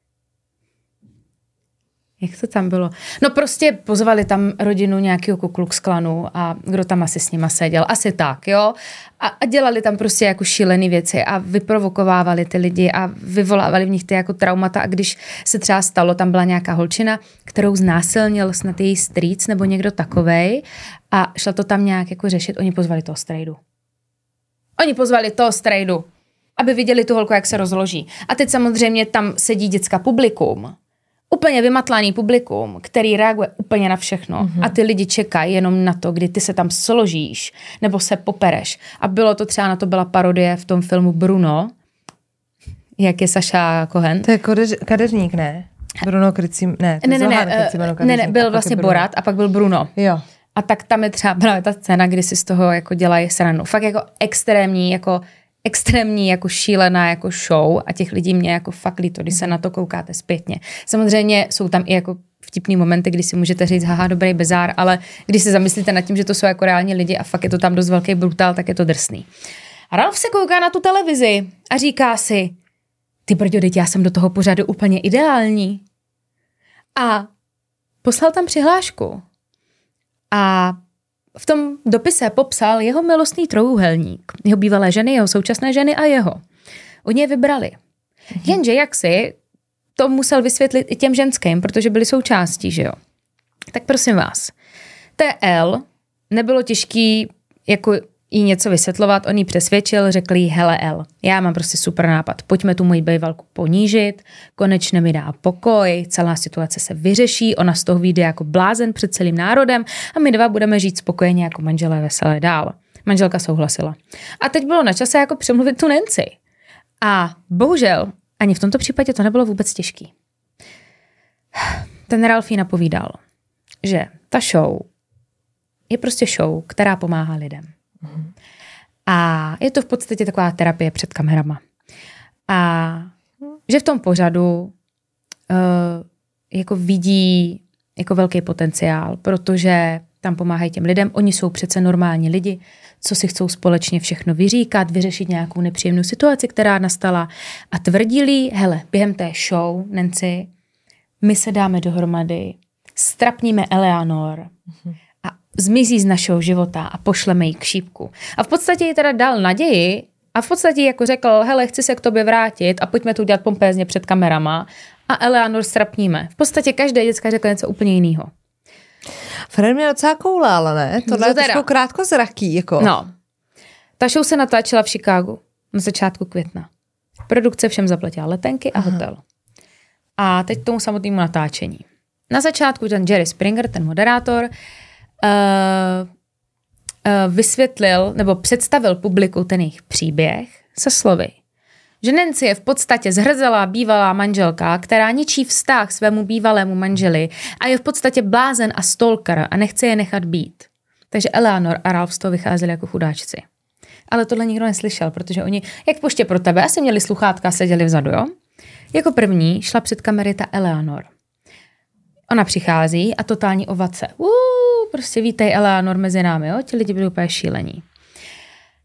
Jak to tam bylo? No prostě pozvali tam rodinu nějakého Ku Klux Klanu a kdo tam asi s nima seděl. Asi tak, jo? A, a dělali tam prostě jako šílený věci a vyprovokovávali ty lidi a vyvolávali v nich ty jako traumata. A když se třeba stalo, tam byla nějaká holčina, kterou znásilnil snad její strýc nebo někdo takovej a šla to tam nějak jako řešit. Oni pozvali toho strejdu. Oni pozvali toho strejdu, aby viděli tu holku, jak se rozloží. A teď samozřejmě tam sedí děcka publikum. Úplně vymatlaný publikum, který reaguje úplně na všechno. Mm-hmm. A ty lidi čekají jenom na to, kdy ty se tam složíš nebo se popereš. A bylo to třeba, na to byla parodie v tom filmu Bruno, jak je Saša Cohen. To je kodeř, kadeřník, ne? Bruno Krycí, ne. Ne, ne, ne, ne, ne, byl vlastně Borat a pak byl Bruno. Jo. A tak tam je třeba právě ta scéna, kdy si z toho jako dělají sranu. Fakt jako extrémní, jako extrémní, jako šílená jako show a těch lidí mě jako fakt líto, když se na to koukáte zpětně. Samozřejmě jsou tam i jako vtipný momenty, kdy si můžete říct, haha, dobrý bezár, ale když se zamyslíte nad tím, že to jsou jako reální lidi a fakt je to tam dost velký brutál, tak je to drsný. A Ralf se kouká na tu televizi a říká si, ty brďo, teď já jsem do toho pořadu úplně ideální. A poslal tam přihlášku. A v tom dopise popsal jeho milostný trojúhelník, jeho bývalé ženy, jeho současné ženy a jeho. Oni je vybrali. Mhm. Jenže jak si to musel vysvětlit i těm ženským, protože byli součástí, že jo. Tak prosím vás, T L nebylo těžký jako jí něco vysvětlovat, on jí přesvědčil, řekl jí, hele L, já mám prostě super nápad, pojďme tu moji bejvalku ponížit, konečně mi dá pokoj, celá situace se vyřeší, ona z toho vyjde jako blázen před celým národem a my dva budeme žít spokojeně jako manželé veselé dál. Manželka souhlasila. A teď bylo na čase jako přemluvit tu Nancy. A bohužel, ani v tomto případě to nebylo vůbec těžký. Ten Ralf jí napovídal, že ta show je prostě show, která pomáhá lidem. A je to v podstatě taková terapie před kamerama. A že v tom pořadu uh, jako vidí jako velký potenciál, protože tam pomáhají těm lidem. Oni jsou přece normální lidi, co si chcou společně všechno vyříkat, vyřešit nějakou nepříjemnou situaci, která nastala. A tvrdili, hele, během té show, Nancy, my se dáme dohromady, strapníme Eleanor, mm-hmm. zmizí z našeho života a pošleme ji k šípku. A v podstatě jí teda dal naději a v podstatě jako řekl, hele, chci se k tobě vrátit a pojďme to udělat pompézně před kamerama a Eleanor strapníme. V podstatě každé děcka řekl něco úplně jiného. Fred mě docela koulal, ne? Tohle je trošku krátkozraký, jako. No. Ta show se natáčela v Chicagu na začátku května. Produkce všem zaplatila letenky a hotel. Aha. A teď tomu samotnému natáčení. Na začátku ten Jerry Springer, ten moderátor, Uh, uh, vysvětlil nebo představil publiku ten jejich příběh se slovy, že Nancy je v podstatě zhrzelá bývalá manželka, která ničí vztah svému bývalému manželi a je v podstatě blázen a stalker a nechce je nechat být. Takže Eleanor a Ralf z toho vycházeli jako chudáčci. Ale tohle nikdo neslyšel, protože oni, jak poště pro tebe, asi měli sluchátka a seděli vzadu, jo? Jako první šla před kamery ta Eleanor. Ona přichází a totální ovace. Uuu, prostě vítej Eleanor mezi námi, jo? Ti lidi byli úplně šílení.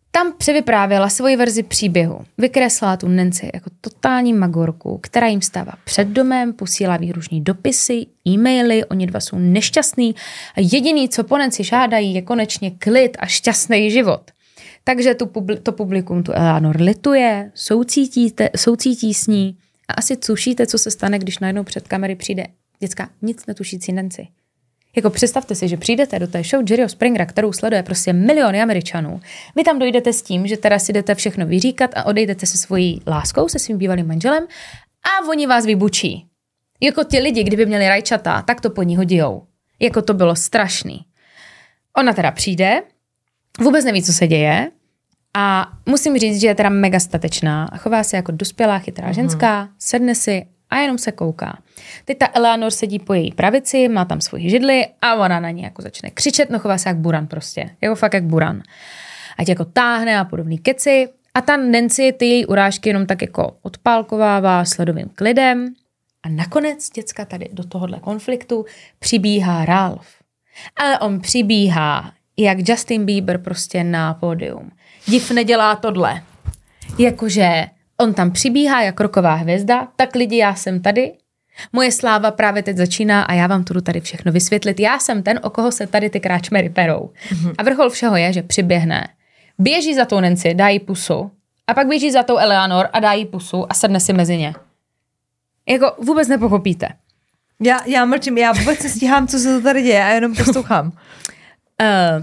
tam převyprávěla svoji verzi příběhu. Vykreslila tu Nancy jako totální magorku, která jim stává před domem, posílá výhružní dopisy, e-maily, oni dva jsou nešťastní a jediný, co po Nancy žádají, je konečně klid a šťastný život. Takže tu publi- to publikum tu Eleanor lituje, soucítíte, soucítí s ní a asi tušíte, co se stane, když najednou před kamery přijde dětská nic netušící Nancy. Jako představte si, že přijdete do té show Jerryho Springera, kterou sleduje prostě miliony Američanů. Vy tam dojdete s tím, že teda si jdete všechno vyříkat a odejdete se svojí láskou, se svým bývalým manželem a oni vás vybučí. Jako ti lidi, kdyby měli rajčata, tak to po ní hodijou. Jako to bylo strašný. Ona teda přijde, vůbec neví, co se děje a musím říct, že je teda mega statečná a chová se jako dospělá, chytrá ženská, sedne si a jenom se kouká. Teď ta Eleanor sedí po její pravici, má tam svoji židli a ona na ní jako začne křičet, no chová se jak buran prostě. Jako fakt jak buran. Ať jako táhne a podobný keci. A ta Nancy ty její urážky jenom tak jako odpálkovává sledovým klidem. A nakonec děcka tady do tohohle konfliktu přibíhá Ralph. Ale on přibíhá jak Justin Bieber prostě na pódium. Div nedělá tohle. Jakože on tam přibíhá jak roková hvězda, tak lidi, já jsem tady. Moje sláva právě teď začíná a já vám to jdu tady všechno vysvětlit. Já jsem ten, o koho se tady ty kráčmery perou. Mm-hmm. A vrchol všeho je, že přiběhne, běží za tou Nancy, dá jí pusu a pak běží za tou Eleanor a dá jí pusu a sedne si mezi ně. Jako vůbec nepochopíte. Já, já mlčím, já vůbec se stíhám, co se to tady děje a jenom poslouchám. uh,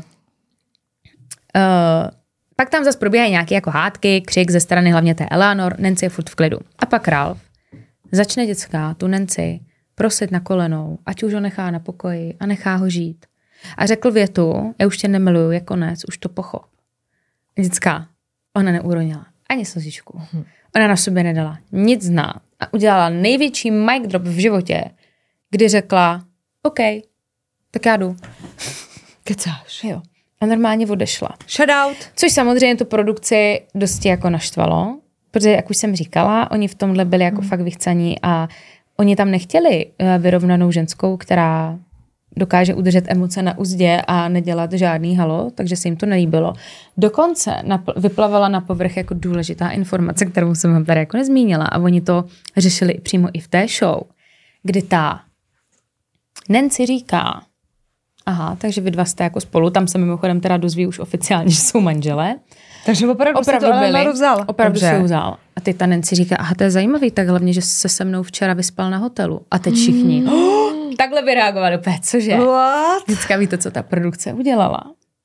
uh, Pak tam zase probíhají nějaké jako hádky, křik ze strany hlavně té Eleanor, Nancy je furt v klidu. A pak Ralph začne dětská tu Nancy prosit na kolenou, ať už ho nechá na pokoji a nechá ho žít. A řekl větu, já už tě nemiluju, je konec, už to pochop. Dětská, ona neuronila ani slzičku. Hmm. Ona na sobě nedala nic znát a udělala největší mic drop v životě, kdy řekla, OK, tak já jdu. Kecáš. Jo. A normálně odešla. Shoutout. Což samozřejmě tu produkci dosti jako naštvalo, protože, jak už jsem říkala, oni v tomhle byli jako hmm. fakt vychcaní a oni tam nechtěli vyrovnanou ženskou, která dokáže udržet emoce na uzdě a nedělat žádný halo, takže se jim to nelíbilo. Dokonce napl- vyplavala na povrch jako důležitá informace, kterou jsem vám tady jako nezmínila a oni to řešili přímo i v té show, kdy ta Nancy říká, aha, takže vy dva jste jako spolu, tam se mimochodem teda dozví už oficiálně, že jsou manželé. Takže opravdu, opravdu si to byli, vzal. Opravdu si ho vzal. A ty ta Nancy říká, aha, to je zajímavý, tak hlavně, že se se mnou včera vyspal na hotelu. A teď všichni. Mm. Oh, takhle by reagovali úplně, cože? What? Vždycka víte, co ta produkce udělala.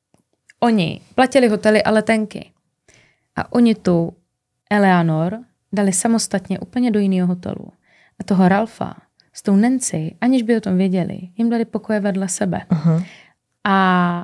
Oni platili hotely a letenky. A oni tu Eleanor dali samostatně úplně do jiného hotelu. A toho Ralfa s tou Nancy, aniž by o tom věděli, jim dali pokoje vedle sebe. Uh-huh. A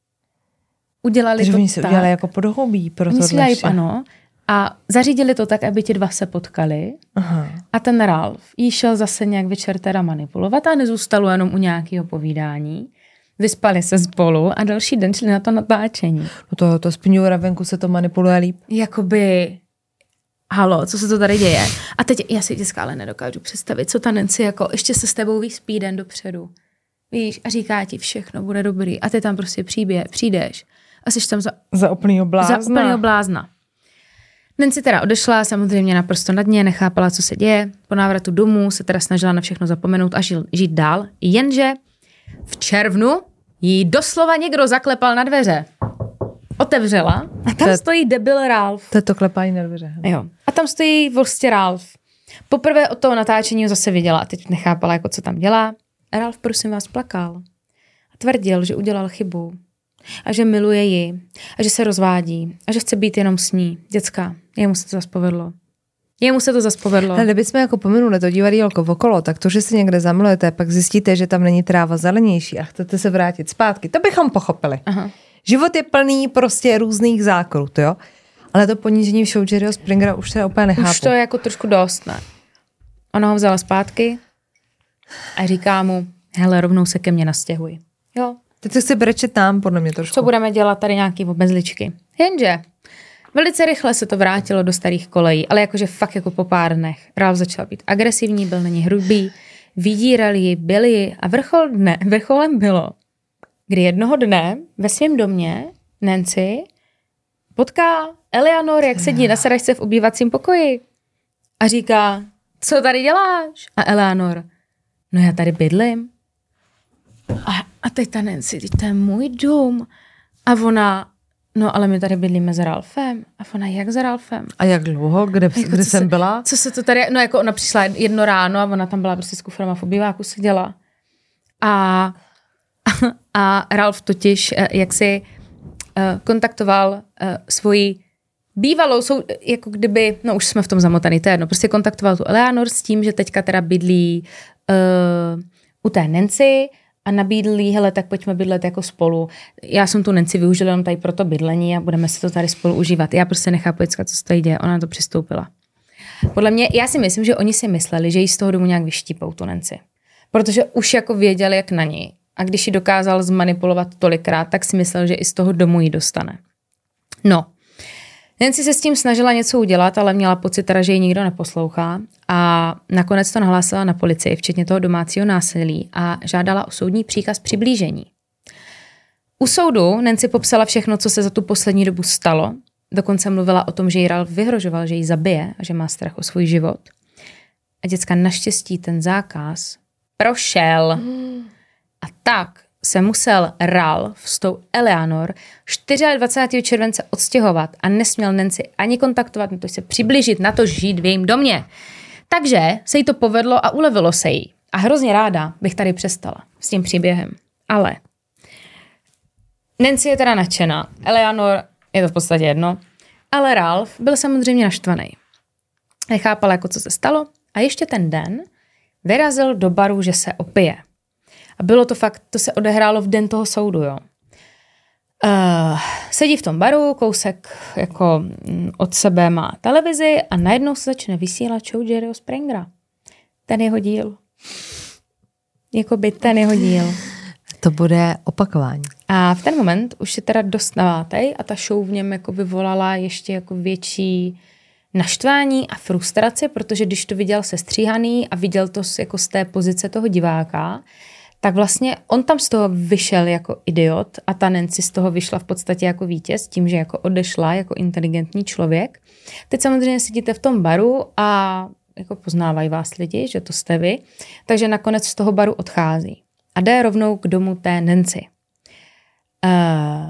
udělali Takže to oni se tak. udělali jako podhoubí pro tohle ještě. Ano. A zařídili to tak, aby ti dva se potkali. Aha. A ten Ralf jí šel zase nějak večer teda manipulovat a nezůstalo jenom u nějakého povídání. Vyspali se spolu a další den šli na to natáčení. No to, to spíňu ravenku se to manipuluje líp. Jakoby, halo, co se to tady děje? A teď já si dneska ale nedokážu představit, co ta Nancy jako ještě se s tebou vyspí den dopředu. Víš, a říká ti všechno, bude dobrý. A ty tam prostě přijde, přijdeš. A jsi tam za, za úplnýho blázna. Za úplnýho blázna. Nancy teda odešla, samozřejmě naprosto na dně, nechápala, co se děje. Po návratu domů se teda snažila na všechno zapomenout a žil, žít dál. Jenže v červnu jí doslova někdo zaklepal na dveře. Otevřela a tam to, stojí debil Ralf. To je to klepání na dveře. Jo. A tam stojí vlastně Ralf. Poprvé od toho natáčení ho zase viděla a teď nechápala, jako co tam dělá. Ralf, prosím vás, plakal. A tvrdil, že udělal chybu. A že miluje ji. A že se rozvádí. A že chce být jenom s ní. Děcka, jemu se to zas povedlo. Jemu se to zas povedlo. Ale kdybychom jako pominuli to divadýlko okolo, tak to, že si někde zamilujete, pak zjistíte, že tam není tráva zelenější a chcete se vrátit zpátky, to bychom pochopili. Aha. Život je plný prostě různých zákrut, jo? Ale to ponížení v show Jerryho Springera už se úplně nechápu. Už to je jako trošku dost, ne? Ona ho vzala zpátky a říká mu, hele, rovnou se ke mně nastěhuj. Jo. Teď se chci brečet tam, podle mě trošku. Co budeme dělat tady nějaký obezličky. Jenže velice rychle se to vrátilo do starých kolejí, ale jakože fakt jako po pár dnech. Ralf začal být agresivní, byl na ní hrubý, vydíral ji, byl ji a vrchol dne, vrcholem bylo, kdy jednoho dne ve svém domě Nancy potká Eleanor, jak sedí na sedačce v obývacím pokoji. A říká, co tady děláš? A Eleanor, no já tady bydlím. A, a teď ta Nancy, teď to je můj dům. A ona, no ale my tady bydlíme s Ralphem. A ona, jak s Ralphem? A jak dlouho? Kde, jako, kde jsem se, byla? Co se to tady, no jako ona přišla jedno ráno a ona tam byla prostě s kufrem a v obýváku seděla. A, a Ralph totiž, jak si uh, kontaktoval uh, svoji bývalou, jsou, jako kdyby, no už jsme v tom zamotaný, to je jedno, prostě kontaktoval tu Eleanor s tím, že teďka teda bydlí uh, u té Nancy a nabídl jí, hele, tak pojďme bydlet jako spolu. Já jsem tu Nancy využila jenom tady pro to bydlení a budeme si to tady spolu užívat. Já prostě nechápu, co se tady děje, ona na to přistoupila. Podle mě, já si myslím, že oni si mysleli, že jí z toho domu nějak vyštípou tu Nancy. Protože už jako věděli, jak na ní. A když ji dokázal zmanipulovat tolikrát, tak si myslel, že i z toho domu ji dostane. No, Nancy se s tím snažila něco udělat, ale měla pocit teda, že ji nikdo neposlouchá a nakonec to nahlásila na policii, včetně toho domácího násilí a žádala o soudní příkaz přiblížení. U soudu Nancy popsala všechno, co se za tu poslední dobu stalo. Dokonce mluvila o tom, že jí Ralph vyhrožoval, že ji zabije a že má strach o svůj život. A děcka naštěstí ten zákaz prošel. A tak se musel Ralph s tou Eleanor dvacátého čtvrtého července odstěhovat a nesměl Nancy ani kontaktovat, natož se přiblížit, na to žít v jejím domě. Takže se jí to povedlo a ulevilo se jí. A hrozně ráda bych tady přestala s tím příběhem. Ale Nancy je teda nadšená. Eleanor je to v podstatě jedno. Ale Ralph byl samozřejmě naštvaný. Nechápal, jako co se stalo a ještě ten den vyrazil do baru, že se opije. A bylo to fakt, to se odehrálo v den toho soudu, jo. Uh, sedí v tom baru, kousek jako od sebe má televizi a najednou se začne vysílat show Jerryho Springera. Ten jeho díl. Jakoby ten jeho díl. To bude opakování. A v ten moment už je teda dost navátej a ta show v něm jako vyvolala ještě jako větší naštvání a frustraci, protože když to viděl sestříhaný a viděl to jako z té pozice toho diváka, tak vlastně on tam z toho vyšel jako idiot a ta Nancy z toho vyšla v podstatě jako vítěz, tím, že jako odešla jako inteligentní člověk. Teď samozřejmě sedíte v tom baru a jako poznávají vás lidi, že to jste vy, takže nakonec z toho baru odchází a jde rovnou k domu té Nancy. Uh,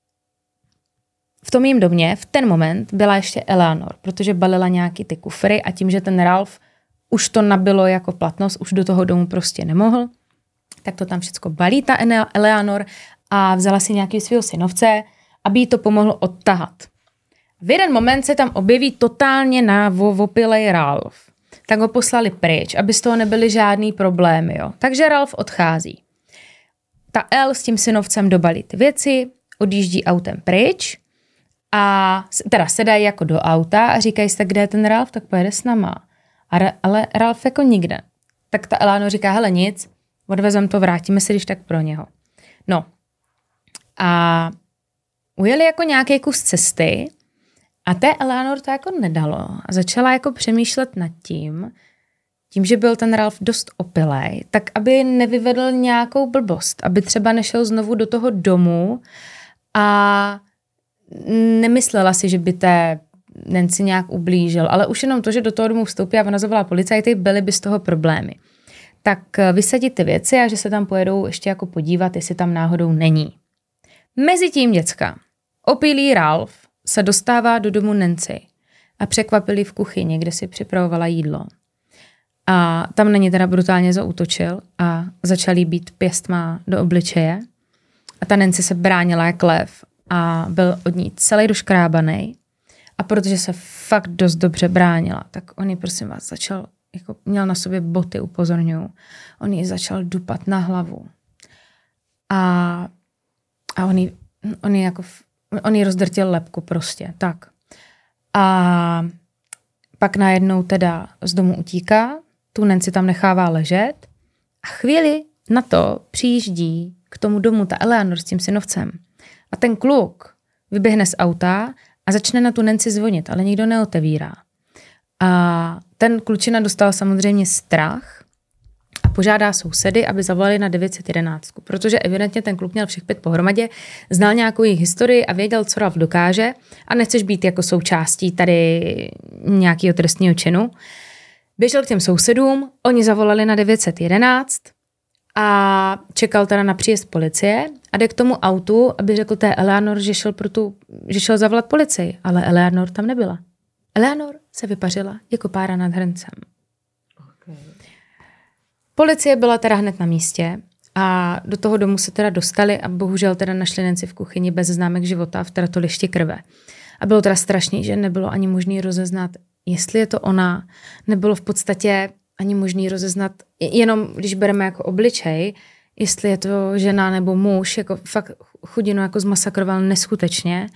v tom jím domě v ten moment byla ještě Eleanor, protože balila nějaký ty kufry a tím, že ten Ralph už to nabilo jako platnost, už do toho domu prostě nemohl, tak to tam všecko balí ta Eleanor a vzala si nějaký svého synovce, aby jí to pomohlo odtahat. V jeden moment se tam objeví totálně navopilej Ralph. Tak ho poslali pryč, aby z toho nebyly žádný problémy. Jo. Takže Ralph odchází. Ta El s tím synovcem dobalí ty věci, odjíždí autem pryč a teda sedají jako do auta a říkají si, tak kde je ten Ralph, tak pojede s náma. A, ale Ralph jako nikde. Tak ta Eleanor říká, hele nic, odvezem to, vrátíme se když tak pro něho. No. A ujeli jako nějaký kus cesty a té Eleanor to jako nedalo. A začala jako přemýšlet nad tím, tím, že byl ten Ralph dost opilej, tak aby nevyvedl nějakou blbost, aby třeba nešel znovu do toho domu a nemyslela si, že by té Nancy nějak ublížil, ale už jenom to, že do toho domu vstoupí a ona zavolá policajty, byly by z toho problémy. Tak vysadit ty věci a že se tam pojedou ještě jako podívat, jestli tam náhodou není. Mezitím děcka. Opilý Ralph se dostává do domu Nancy a překvapili v kuchyni, kde si připravovala jídlo. A tam na ně teda brutálně zaútočil a začal jí být pěstma do obličeje. A ta Nancy se bránila jak lev a byl od ní celý doškrábaný. A protože se fakt dost dobře bránila, tak on ji, prosím vás, začal, jako měl na sobě boty, upozorňuju. On ji začal dupat na hlavu. A, a on ji, on ji jako, on ji rozdrtil lebku prostě, tak. A pak najednou teda z domu utíká, tu Nancy tam nechává ležet a chvíli na to přijíždí k tomu domu ta Eleanor s tím synovcem. A ten kluk vyběhne z auta a začne na tu Nancy zvonit, ale nikdo neotevírá. A ten klučina dostal samozřejmě strach a požádá sousedy, aby zavolali na devět set jedenáct, protože evidentně ten kluk měl všech pět pohromadě, znal nějakou jejich historii a věděl, co Ralf dokáže a nechceš být jako součástí tady nějakého trestního činu. Běžel k těm sousedům, oni zavolali na devět set jedenáct a čekal teda na příjezd policie a jde k tomu autu, aby řekl té Eleanor, že šel, pro tu, že šel zavolat policii, ale Eleanor tam nebyla. Eleanor se vypařila jako pára nad hrncem. Okay. Policie byla teda hned na místě a do toho domu se teda dostali a bohužel teda našli Nancy v kuchyni bez známek života v tratolišti krve. A bylo teda strašný, že nebylo ani možný rozeznat, jestli je to ona, nebylo v podstatě ani možný rozeznat, jenom když bereme jako obličej, jestli je to žena nebo muž, jako fakt chudinu jako zmasakroval neskutečně.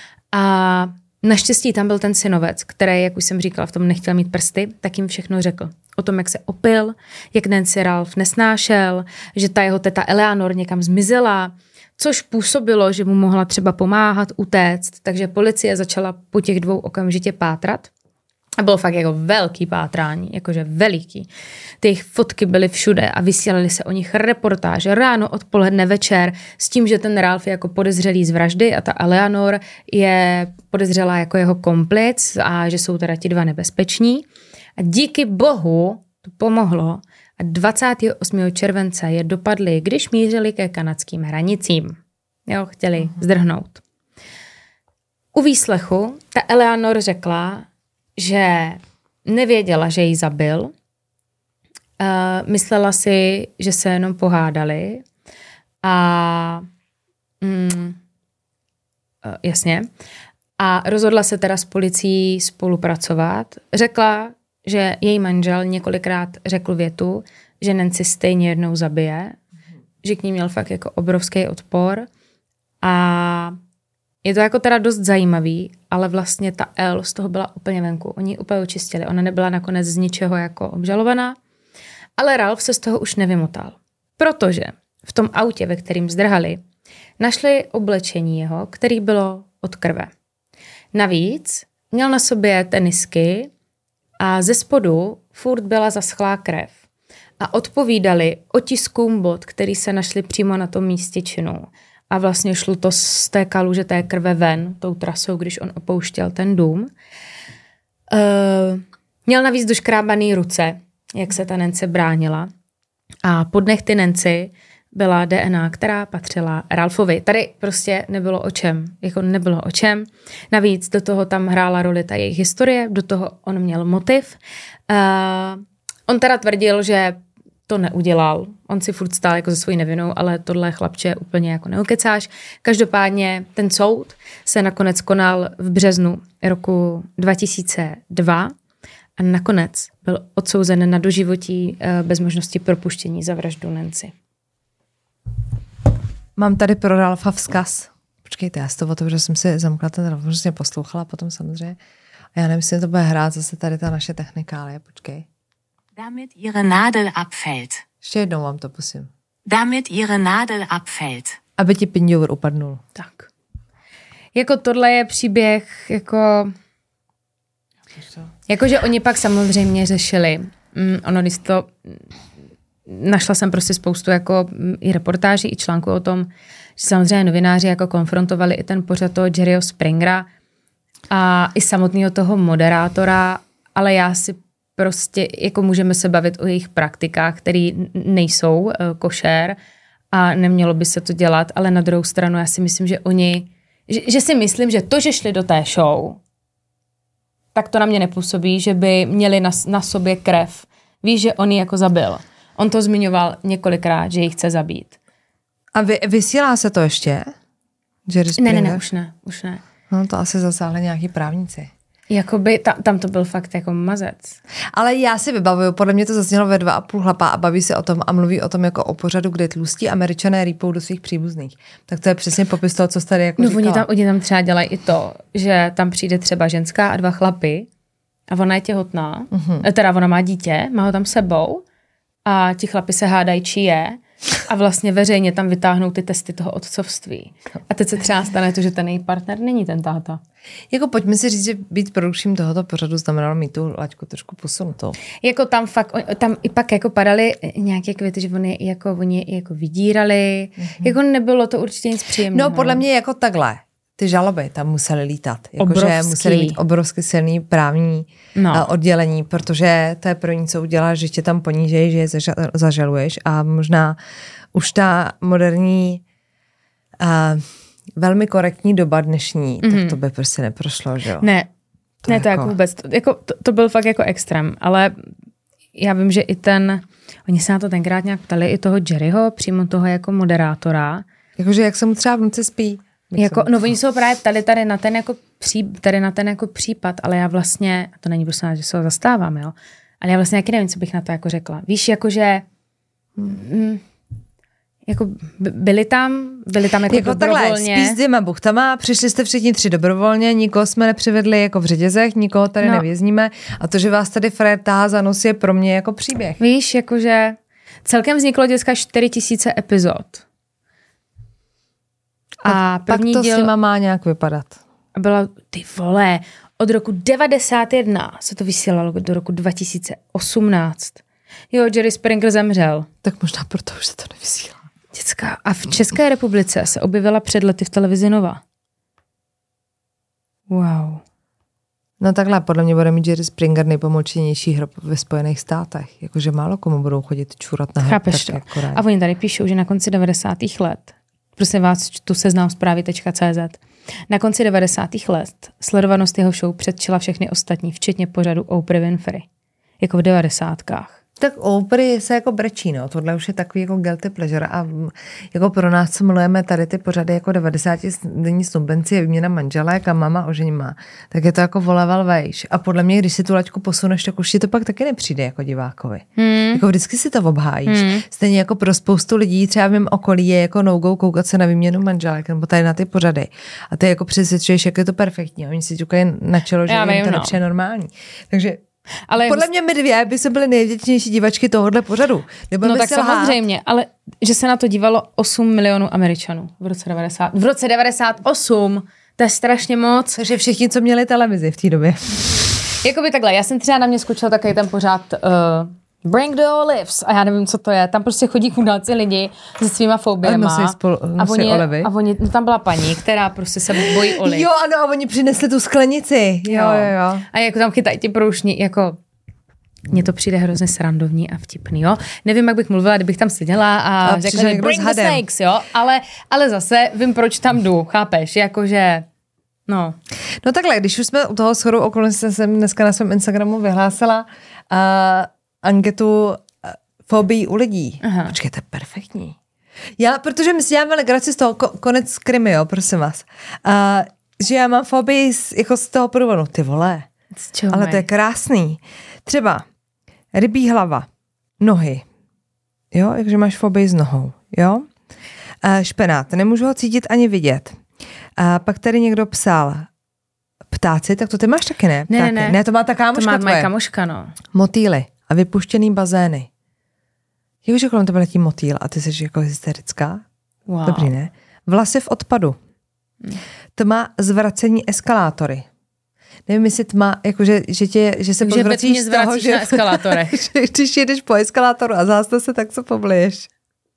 A naštěstí tam byl ten synovec, který, jak už jsem říkala, v tom nechtěl mít prsty, tak jim všechno řekl. O tom, jak se opil, jak Nancy Ralf nesnášel, že ta jeho teta Eleanor někam zmizela, což působilo, že mu mohla třeba pomáhat utéct, takže policie začala po těch dvou okamžitě pátrat. A bylo fakt jako velký pátrání, jakože veliký. Ty jejich fotky byly všude a vysílali se o nich reportáže ráno, odpoledne, večer s tím, že ten Ralf je jako podezřelý z vraždy a ta Eleanor je podezřelá jako jeho komplic a že jsou teda ti dva nebezpeční. A díky bohu to pomohlo a dvacátého osmého července je dopadli, když mířili ke kanadským hranicím. Jo, chtěli uh-huh. zdrhnout. U výslechu ta Eleanor řekla, že nevěděla, že ji zabil. Uh, myslela si, že se jenom pohádali. A mm, uh, jasně. A rozhodla se teda s policií spolupracovat. Řekla, že její manžel několikrát řekl větu, že Nancy stejně jednou zabije. Mm. Že k ní měl fakt jako obrovský odpor. A je to jako teda dost zajímavý, ale vlastně ta El z toho byla úplně venku. Oni ji úplně očistili. Ona nebyla nakonec z ničeho jako obžalovaná, ale Ralf se z toho už nevymotal. Protože v tom autě, ve kterým zdrhali, našli oblečení jeho, který bylo od krve. Navíc měl na sobě tenisky a ze spodu furt byla zaschlá krev. A odpovídali otiskům bot, který se našli přímo na tom místě činu. A vlastně šlo to z té kaluže té krve ven, tou trasou, když on opouštěl ten dům. Uh, měl navíc doškrábaný ruce, jak se ta Nancy bránila. A pod nehty Nancy byla D N A, která patřila Ralfovi. Tady prostě nebylo o čem. Jako nebylo o čem. Navíc do toho tam hrála roli ta jejich historie, do toho on měl motiv. Uh, on teda tvrdil, že to neudělal. On si furt stál jako ze svojí nevinou, ale tohle chlapče úplně jako neukecáš. Každopádně ten soud se nakonec konal v březnu roku dva tisíce dva a nakonec byl odsouzen na doživotí bez možnosti propuštění za vraždu Nancy. Mám tady pro Ralfa vzkaz. Počkejte, já z toho otevřu, že jsem si zamkla ten Ralf, že jsem poslouchala potom samozřejmě. A já nevím, jestli to bude hrát zase tady ta naše technikálie. Počkej. Damit ihre Nadel abfällt. Ještě jednou vám to pusím. Damit ihre Nadel abfällt. Aby ti pinďour upadnul. Tak. Jako tohle je příběh, jako... Jakože oni pak samozřejmě řešili. Mm, ono, když to... Našla jsem prostě spoustu jako i reportáží, i článků o tom, že samozřejmě novináři jako konfrontovali i ten pořad toho Jerryho Springera a i samotného toho moderátora, ale já si prostě jako můžeme se bavit o jejich praktikách, které nejsou uh, košer a nemělo by se to dělat, ale na druhou stranu já si myslím, že oni, že, že si myslím, že to, že šli do té show, tak to na mě nepůsobí, že by měli na, na sobě krev. Víš, že on ji jako zabil. On to zmiňoval několikrát, že ji chce zabít. A vy, vysílá se to ještě? Jerry Springer? Ne, ne, ne, už ne, už ne. No to asi zasáhli nějaký právníci. Jakoby, tam, tam to byl fakt jako mazec. Ale já si vybavuju, podle mě to zaznělo ve dva a půl chlapa a baví se o tom a mluví o tom jako o pořadu, kde tlustí Američané rýpou do svých příbuzných. Tak to je přesně popis toho, co jsi tady jako no, říkala. Oni tam, oni tam třeba dělají i to, že tam přijde třeba ženská a dva chlapy a ona je těhotná, uh-huh. teda ona má dítě, má ho tam sebou a ti chlapi se hádají, či je a vlastně veřejně tam vytáhnou ty testy toho otcovství. A teď se třeba stane to, že ten její partner není ten táta. Jako pojďme si říct, že být produkčním tohoto pořadu znamenalo mít tu laťku trošku posunutou. Jako tam fakt, tam i pak jako padaly nějaké květy, že oni jako, oni jako vydírali, mm-hmm. jako nebylo to určitě nic příjemného. No podle mě jako takhle. Ty žaloby tam musely lítat. Jakože museli mít obrovsky silný právní no. oddělení, protože to je pro ní, co udělá, že tě tam ponížej, že je zažaluješ a možná už ta moderní uh, velmi korektní doba dnešní, mm-hmm. tak to by prostě neprošlo, že jo? Ne, to ne to jako, jako vůbec. To, jako, to, to byl fakt jako extrém, ale já vím, že i ten, oni se na to tenkrát nějak ptali, i toho Jerryho, přímo toho jako moderátora. Jakože jak se mu třeba v noci spí. Jako, no oni se ho právě ptali tady na ten jako, pří, tady na ten jako případ, ale já vlastně, a to není prostě, že se ho zastávám, jo, ale já vlastně taky nevím, co bych na to jako řekla. Víš, jakože mm, jako byli tam, byli tam jako, jako dobrovolně. Takhle, spíš s dvěma buchtama, přišli jste všichni tři dobrovolně, nikoho jsme nepřivedli jako v řetězech, nikoho tady no. nevězníme a to, že vás tady Fred tahá za nos, je pro mě jako příběh. Víš, jakože celkem vzniklo děcka čtyři tisíce epizod. A první pak to díl, s nima má nějak vypadat. A byla, ty vole, od roku devadesát jedna se to vysílalo do roku dva tisíce osmnáct. Jo, Jerry Springer zemřel. Tak možná proto už se to nevysílá. Děcka. A v České republice se objevila před lety v televizi Nova. Wow. No takhle, podle mě bude mít Jerry Springer nejpomolčenější hrob ve Spojených státech. Jakože málo komu budou chodit čurat na hrob. Chápeš to? Jako a oni tady píšou, že na konci devadesátých let, prosím vás, čtu seznam zprávy tečka cé zet, na konci devadesátých let sledovanost jeho show předčila všechny ostatní, včetně pořadu Oprah Winfrey. Jako v devadesátkách. Tak Oprah se jako brečí, no. Tohle už je takový jako guilty pleasure a jako pro nás, co milujeme tady ty pořady jako devadesátidenní snoubenci je výměna manželek a mama oženíma, tak je to jako voleval vejš. A podle mě, když si tu laťku posuneš, tak už ti to pak taky nepřijde jako divákovi. Hmm. Jako vždycky si to obhájíš. Hmm. Stejně jako pro spoustu lidí třeba v mém okolí je jako no-go koukat se na výměnu manželek nebo tady na ty pořady. A ty jako přesvědčuješ, jak je to perfektní. A oni si ťukají na čelo, že jim to nepřijde normální. Takže ale podle mě my dvě by se byly nejvděčnější divačky tohohle pořadu. No tak samozřejmě, lhát. Ale že se na to dívalo osm milionů Američanů v roce devadesát. V roce devadesát osm, to je strašně moc. Takže všichni, co měli televizi v té době. Jakoby takhle, já jsem třeba na mě skočil takový ten pořád uh, Bring the Olives a já nevím, co to je. Tam prostě chodí chudáci lidi se svýma fobiema. A, spolu, a oni, olivy. A oni, no tam byla paní, která prostě se bojí oliv. Jo, ano, a oni přinesli tu sklenici. Jo, jo, jo. A jako tam chytají ty proušní, jako mně to přijde hrozně srandovní a vtipný, jo. Nevím, jak bych mluvila, kdybych tam seděla a, a řekla, že bring the snakes, jo. Ale, ale zase vím, proč tam jdu, chápeš, jakože, no. No takhle, když už jsme u toho shodou okolností, jsem dneska na svém Instagramu vyhlásila uh, anketu fobii u lidí. Aha. Počkej, to je perfektní. Já, protože my si děláme legraci z toho, konec krimi, jo, prosím vás. Uh, že já mám fobii z, jako z toho průvodu. Ty vole. Ale to je krásný. Třeba rybí hlava, nohy, jo, jakže máš fobii s nohou, jo. Uh, špenát, nemůžu ho cítit ani vidět. Uh, pak tady někdo psal ptáci, tak to ty máš taky, ne? Ne, ne, ne, to má ta kámoška to má moje kamoška, no. Motýly a vypuštěný bazény. Jakože kolem tebe letí motýl a ty jsi jako hysterická? Wow. Dobrý, ne? Vlasy v odpadu. Hmm. Tma zvracení eskalátory. Nevím, jestli tma, jakože, že, tě, že se podvracíš z toho, že, na eskalátorech. že když jedeš po eskalátoru a zásne se, tak se pobliješ.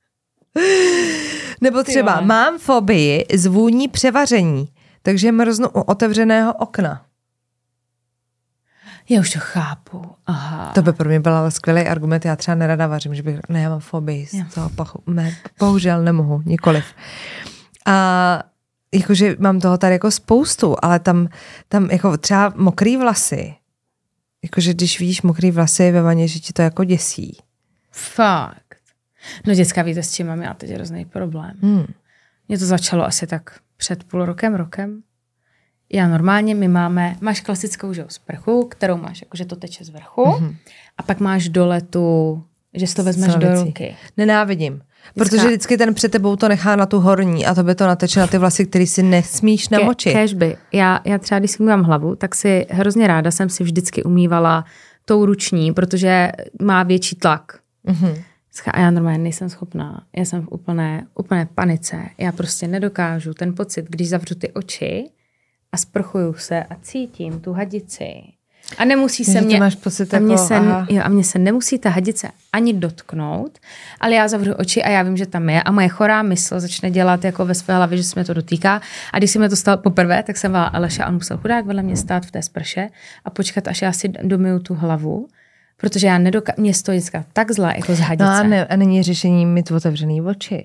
Nebo třeba Tyhle. Mám fobii z vůní převaření, takže mrznu u otevřeného okna. Já už to chápu. Aha. To by pro mě byl ale skvělý argument. Já třeba nerada vařím, že bych, ne, já mám fobii z toho pachu. Ne, bohužel nemohu, nikoliv. A jakože mám toho tady jako spoustu, ale tam, tam jako třeba mokrý vlasy. Jakože když vidíš mokrý vlasy ve vaně, že ti to jako děsí. Fakt. No děcka, víte, s čím mám já teď hrozný problém. Hmm. Mně to začalo asi tak před půl rokem, rokem. Já normálně, my máme, máš klasickou, že, sprchu, kterou máš, jakože to teče z vrchu, mm-hmm. a pak máš dole tu, že si to vezmeš Slavicí. Do ruky. Nenávidím. Vždycká. Protože vždycky ten před tebou to nechá na tu horní a to by to nateče na ty vlasy, který si nesmíš namočit. Kéžby. Já, já třeba, když si umývám hlavu, tak si hrozně ráda jsem si vždycky umývala tou ruční, protože má větší tlak. Mm-hmm. A já normálně nejsem schopná. Já jsem v úplné, úplné panice. Já prostě nedokážu ten pocit, když zavřu ty oči a sprchuju se a cítím tu hadici. A nemusí se mě, máš pocit a, mě jako, se, jo, a mě se nemusí ta hadice ani dotknout, ale já zavřu oči a já vím, že tam je a moje chorá mysl začne dělat jako ve své hlavě, že se mě to dotýká. A když se mi to stalo poprvé, tak jsem volala Aleša a on musel chudák vedle mě stát v té sprše a počkat, až já si domyju tu hlavu, protože já nedokážu, mě stojí tak zlá jako z hadice. No a, ne, a není řešení mít otevřený oči.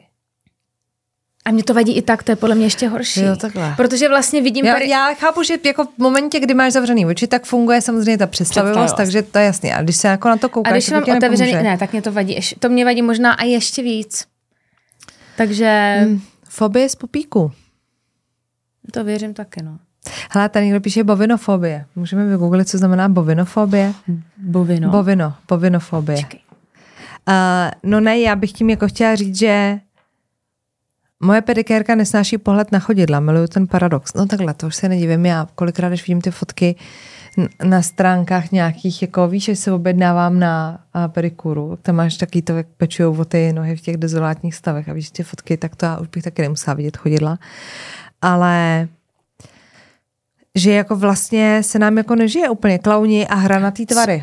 A mě to vadí i tak, to je podle mě ještě horší. Jo, takhle. Protože vlastně vidím... Já, pari... já chápu, že jako v momentě, kdy máš zavřený oči, tak funguje samozřejmě ta představivost, takže to je jasný. A když se jako na to koukáš, a když mám otevřený, ne, tak mě to vadí. To mě vadí možná a ještě víc. Takže... Hmm, fobie z pupíku. To věřím taky, no. Hele, tady někdo píše bovinofobie. Můžeme vygooglit, co znamená bovinofobie? Bovino. Bovino, bovinofobie. Uh, no ne, já bych tím jako chtěla říct, že moje pedikérka nesnáší pohled na chodidla, miluju ten paradox. No takhle, to už se nedivím, já kolikrát, když vidím ty fotky na stránkách nějakých, jako víš, že se objednávám na pedikuru, tam máš taky to, jak pečujou o ty nohy v těch dezolátních stavech a víš ty fotky, tak to já už bych taky nemusela vidět chodidla. Ale že jako vlastně se nám jako nežije úplně klauni a hranatý tvary.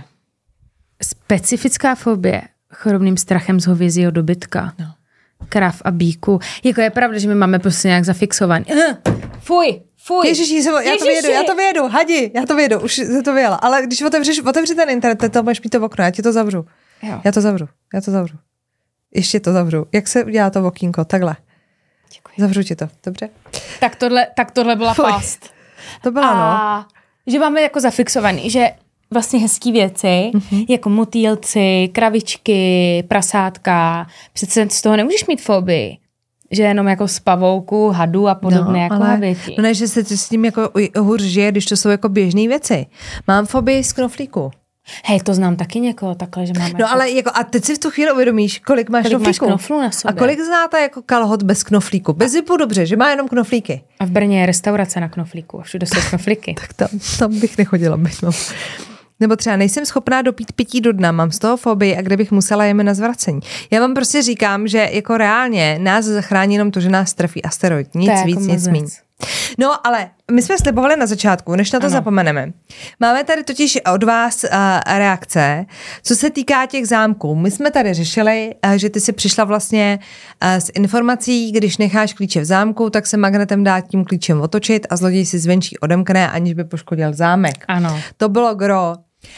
Specifická fobie chorobným strachem z hovězího dobytka. No. Krav a bíku. Jako je pravda, že my máme prostě nějak zafixovaný. Uh, fuj, fuj. Ježiši, já Ježiši. to vědu, já to vědu, hadi, já to vědu, už se to věděla. Ale když otevřeš, otevři ten internet, to budeš mít to okno, já ti to zavřu. Jo. Já to zavřu, já to zavřu. Ještě to zavřu. Jak se udělá to okýnko? Takhle. Děkuji. Zavřu ti to, dobře? Tak tohle, tak tohle byla fuj. past. To byla, a no. Že máme jako zafixovaný, že vlastně hezký věci, mm-hmm. jako motýlci, kravičky, prasátka, přece z toho nemůžeš mít fobii. Že jenom jako z pavouku, hadu a podobné no, jako ale, habiti. No ne, že se s tím jako hůř žije, když to jsou jako běžné věci. Mám fobii z knoflíku. Hej, to znám taky někoho takhle, že máme... No jako... ale jako, a teď si v tu chvíli uvědomíš, kolik máš kolik knoflíku. Máš knoflů na sobě. A kolik znáte jako kalhot bez knoflíku? Bez zipu dobře, že má jenom knoflíky. A v Brně je restaurace na knoflíku a všude jsou knoflíky. Tak tam, tam bych nechodila. Bych, no. Nebo třeba nejsem schopná dopít pití do dna, mám z toho fobii a kde bych musela jeme na zvracení. Já vám prostě říkám, že jako reálně nás zachrání jenom to, že nás trefí asteroid. Nic víc, jako nic míň. No, ale my jsme slibovali na začátku, než na to ano. zapomeneme. Máme tady totiž od vás uh, reakce, co se týká těch zámků. My jsme tady řešili, uh, že ty si přišla vlastně uh, s informací, když necháš klíče v zámku, tak se magnetem dá tím klíčem otočit a zloděj si zvenčí odemkne, aniž by poškodil zámek. Ano. To bylo gro.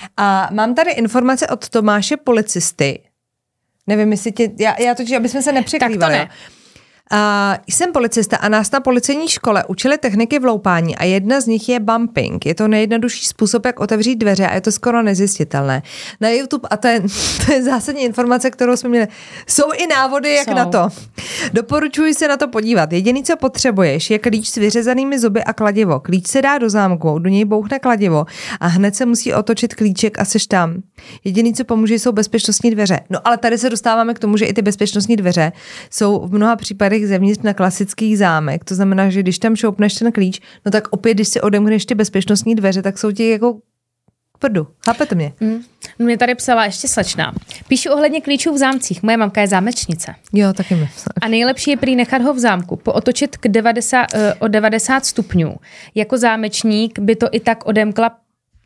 A mám tady informace od Tomáše Policisty. Nevím, jestli tě, já, já totiž, aby jsme se nepřekrývali. Tak to ne. Uh, jsem policista a nás na policejní škole učili techniky vloupání a jedna z nich je bumping. Je to nejjednodušší způsob, jak otevřít dveře a je to skoro nezjistitelné. Na YouTube, a to je, to je zásadní informace, kterou jsme měli, jsou i návody, jak jsou. na to. Doporučuji se na to podívat. Jediný, co potřebuješ, je klíč s vyřezanými zuby a kladivo. Klíč se dá do zámku, do něj bouchne kladivo a hned se musí otočit klíček a seš tam. Jediný, co pomůže, jsou bezpečnostní dveře. No ale tady se dostáváme k tomu, že i ty bezpečnostní dveře jsou v mnoha případech zevnitř na klasický zámek. To znamená, že když tam šoupneš ten klíč, no tak opět, když si odemkneš ty bezpečnostní dveře, tak jsou ti jako k prdu. Chápete mě? Mm. Mě tady psala ještě slečna. Píšu ohledně klíčů v zámcích. Moje mamka je zámečnice. Jo, taky mi psala. A nejlepší je prý nechat ho v zámku, pootočit k devadesát, uh, o devadesát stupňů. Jako zámečník by to i tak odemkla.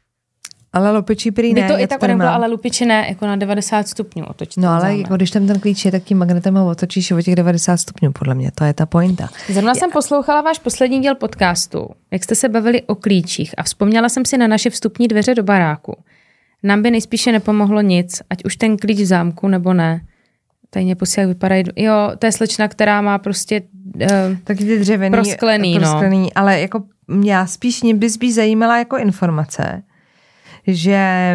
Ale lupičí prý by ne. to i tak odemkla, ale lupiči ne, jako na devadesát stupňů otočit. No ale jako když tam ten klíč je, tak tím magnetem ho otočíš o těch devadesát stupňů, podle mě. To je ta pointa. Zrovna jsem poslouchala váš poslední díl podcastu, jak jste se bavili o klíčích a vzpomněla jsem si na naše vstupní dveře do baráku. Nám by nejspíše nepomohlo nic, ať už ten klíč v zámku nebo ne. Tady mě posílá, jak vypadají. Jo, to je slečna, která má prostě uh, taky ty dřevěný, prosklený, prosklený no. Ale jako já spíš mě by spíš zajímala jako informace, že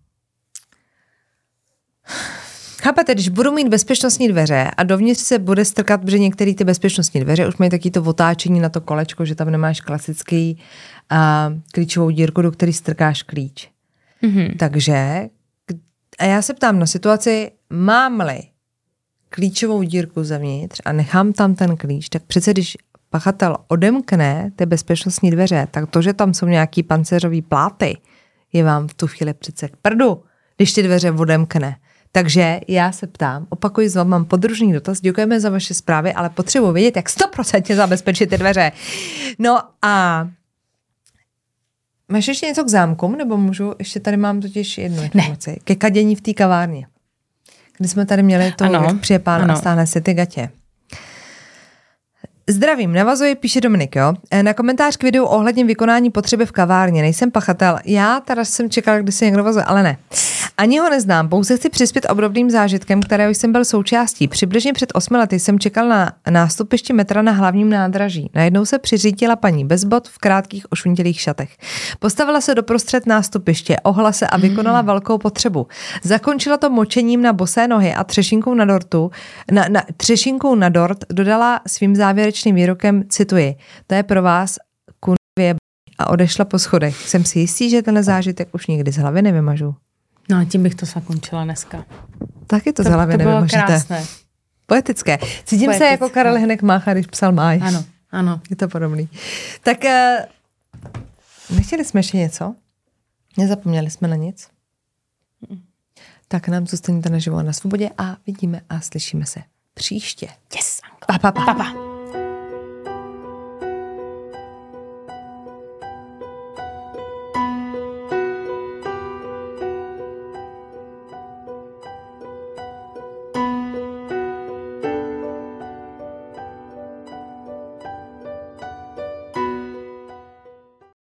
chápete, když budu mít bezpečnostní dveře a dovnitř se bude strkat, protože některé ty bezpečnostní dveře už mají taky to otáčení na to kolečko, že tam nemáš klasický uh, klíčovou dírku, do který strkáš klíč. Mm-hmm. Takže a já se ptám na situaci, mám-li klíčovou dírku zevnitř a nechám tam ten klíč, tak přece když pachatel odemkne ty bezpečnostní dveře, tak to, že tam jsou nějaký pancéřový pláty, je vám v tu chvíli přece k prdu, když ty dveře odemkne. Takže já se ptám, opakuji znovu, mám podružný dotaz, děkujeme za vaše zprávy, ale potřebuji vědět, jak sto procent zabezpečit ty dveře. No a máš ještě něco k zámkům, nebo můžu, ještě tady mám totiž jednu informaci. Ne. Ke kadění v té kavárně. Kdy jsme tady měli to, ano, jak přijde pán ano. a stáhne si ty gatě. Zdravím, navazuji, píše Dominik, jo. Na komentář k videu ohledně vykonání potřeby v kavárně. Nejsem pachatel. Já teda jsem čekal, kdy se někdo vazuje, ale ne. Ani ho neznám, pouze chci přispět obdobným zážitkem, kterého jsem byl součástí. Přibližně před osmi lety jsem čekal na nástupiště metra na hlavním nádraží. Najednou se přiřítila paní bez bot v krátkých ošuntělých šatech. Postavila se doprostřed nástupiště, ohla se a vykonala mm. velkou potřebu. Zakončila to močením na bosé nohy a třešinkou na dortu. Na, na, třešinkou na dort dodala svým závěrečným výrokem, cituji, to je pro vás kunvě a odešla po schodech. Jsem si jistý, že ten zážitek už nikdy z hlavy nevymažu. No, tím bych to zakončila dneska. Taky to, to z hlavy nevymažíte. To bylo krásné. Poetické. Cítím Poetické. se jako Karel Hynek Mácha, když psal Máj. Ano, ano. Je to podobný. Tak uh, nechtěli jsme ještě něco? Nezapomněli jsme na nic? Tak nám zůstaňte naživo na svobodě a vidíme a slyšíme se příště. Yes, pa, pa, pa. Pa, pa.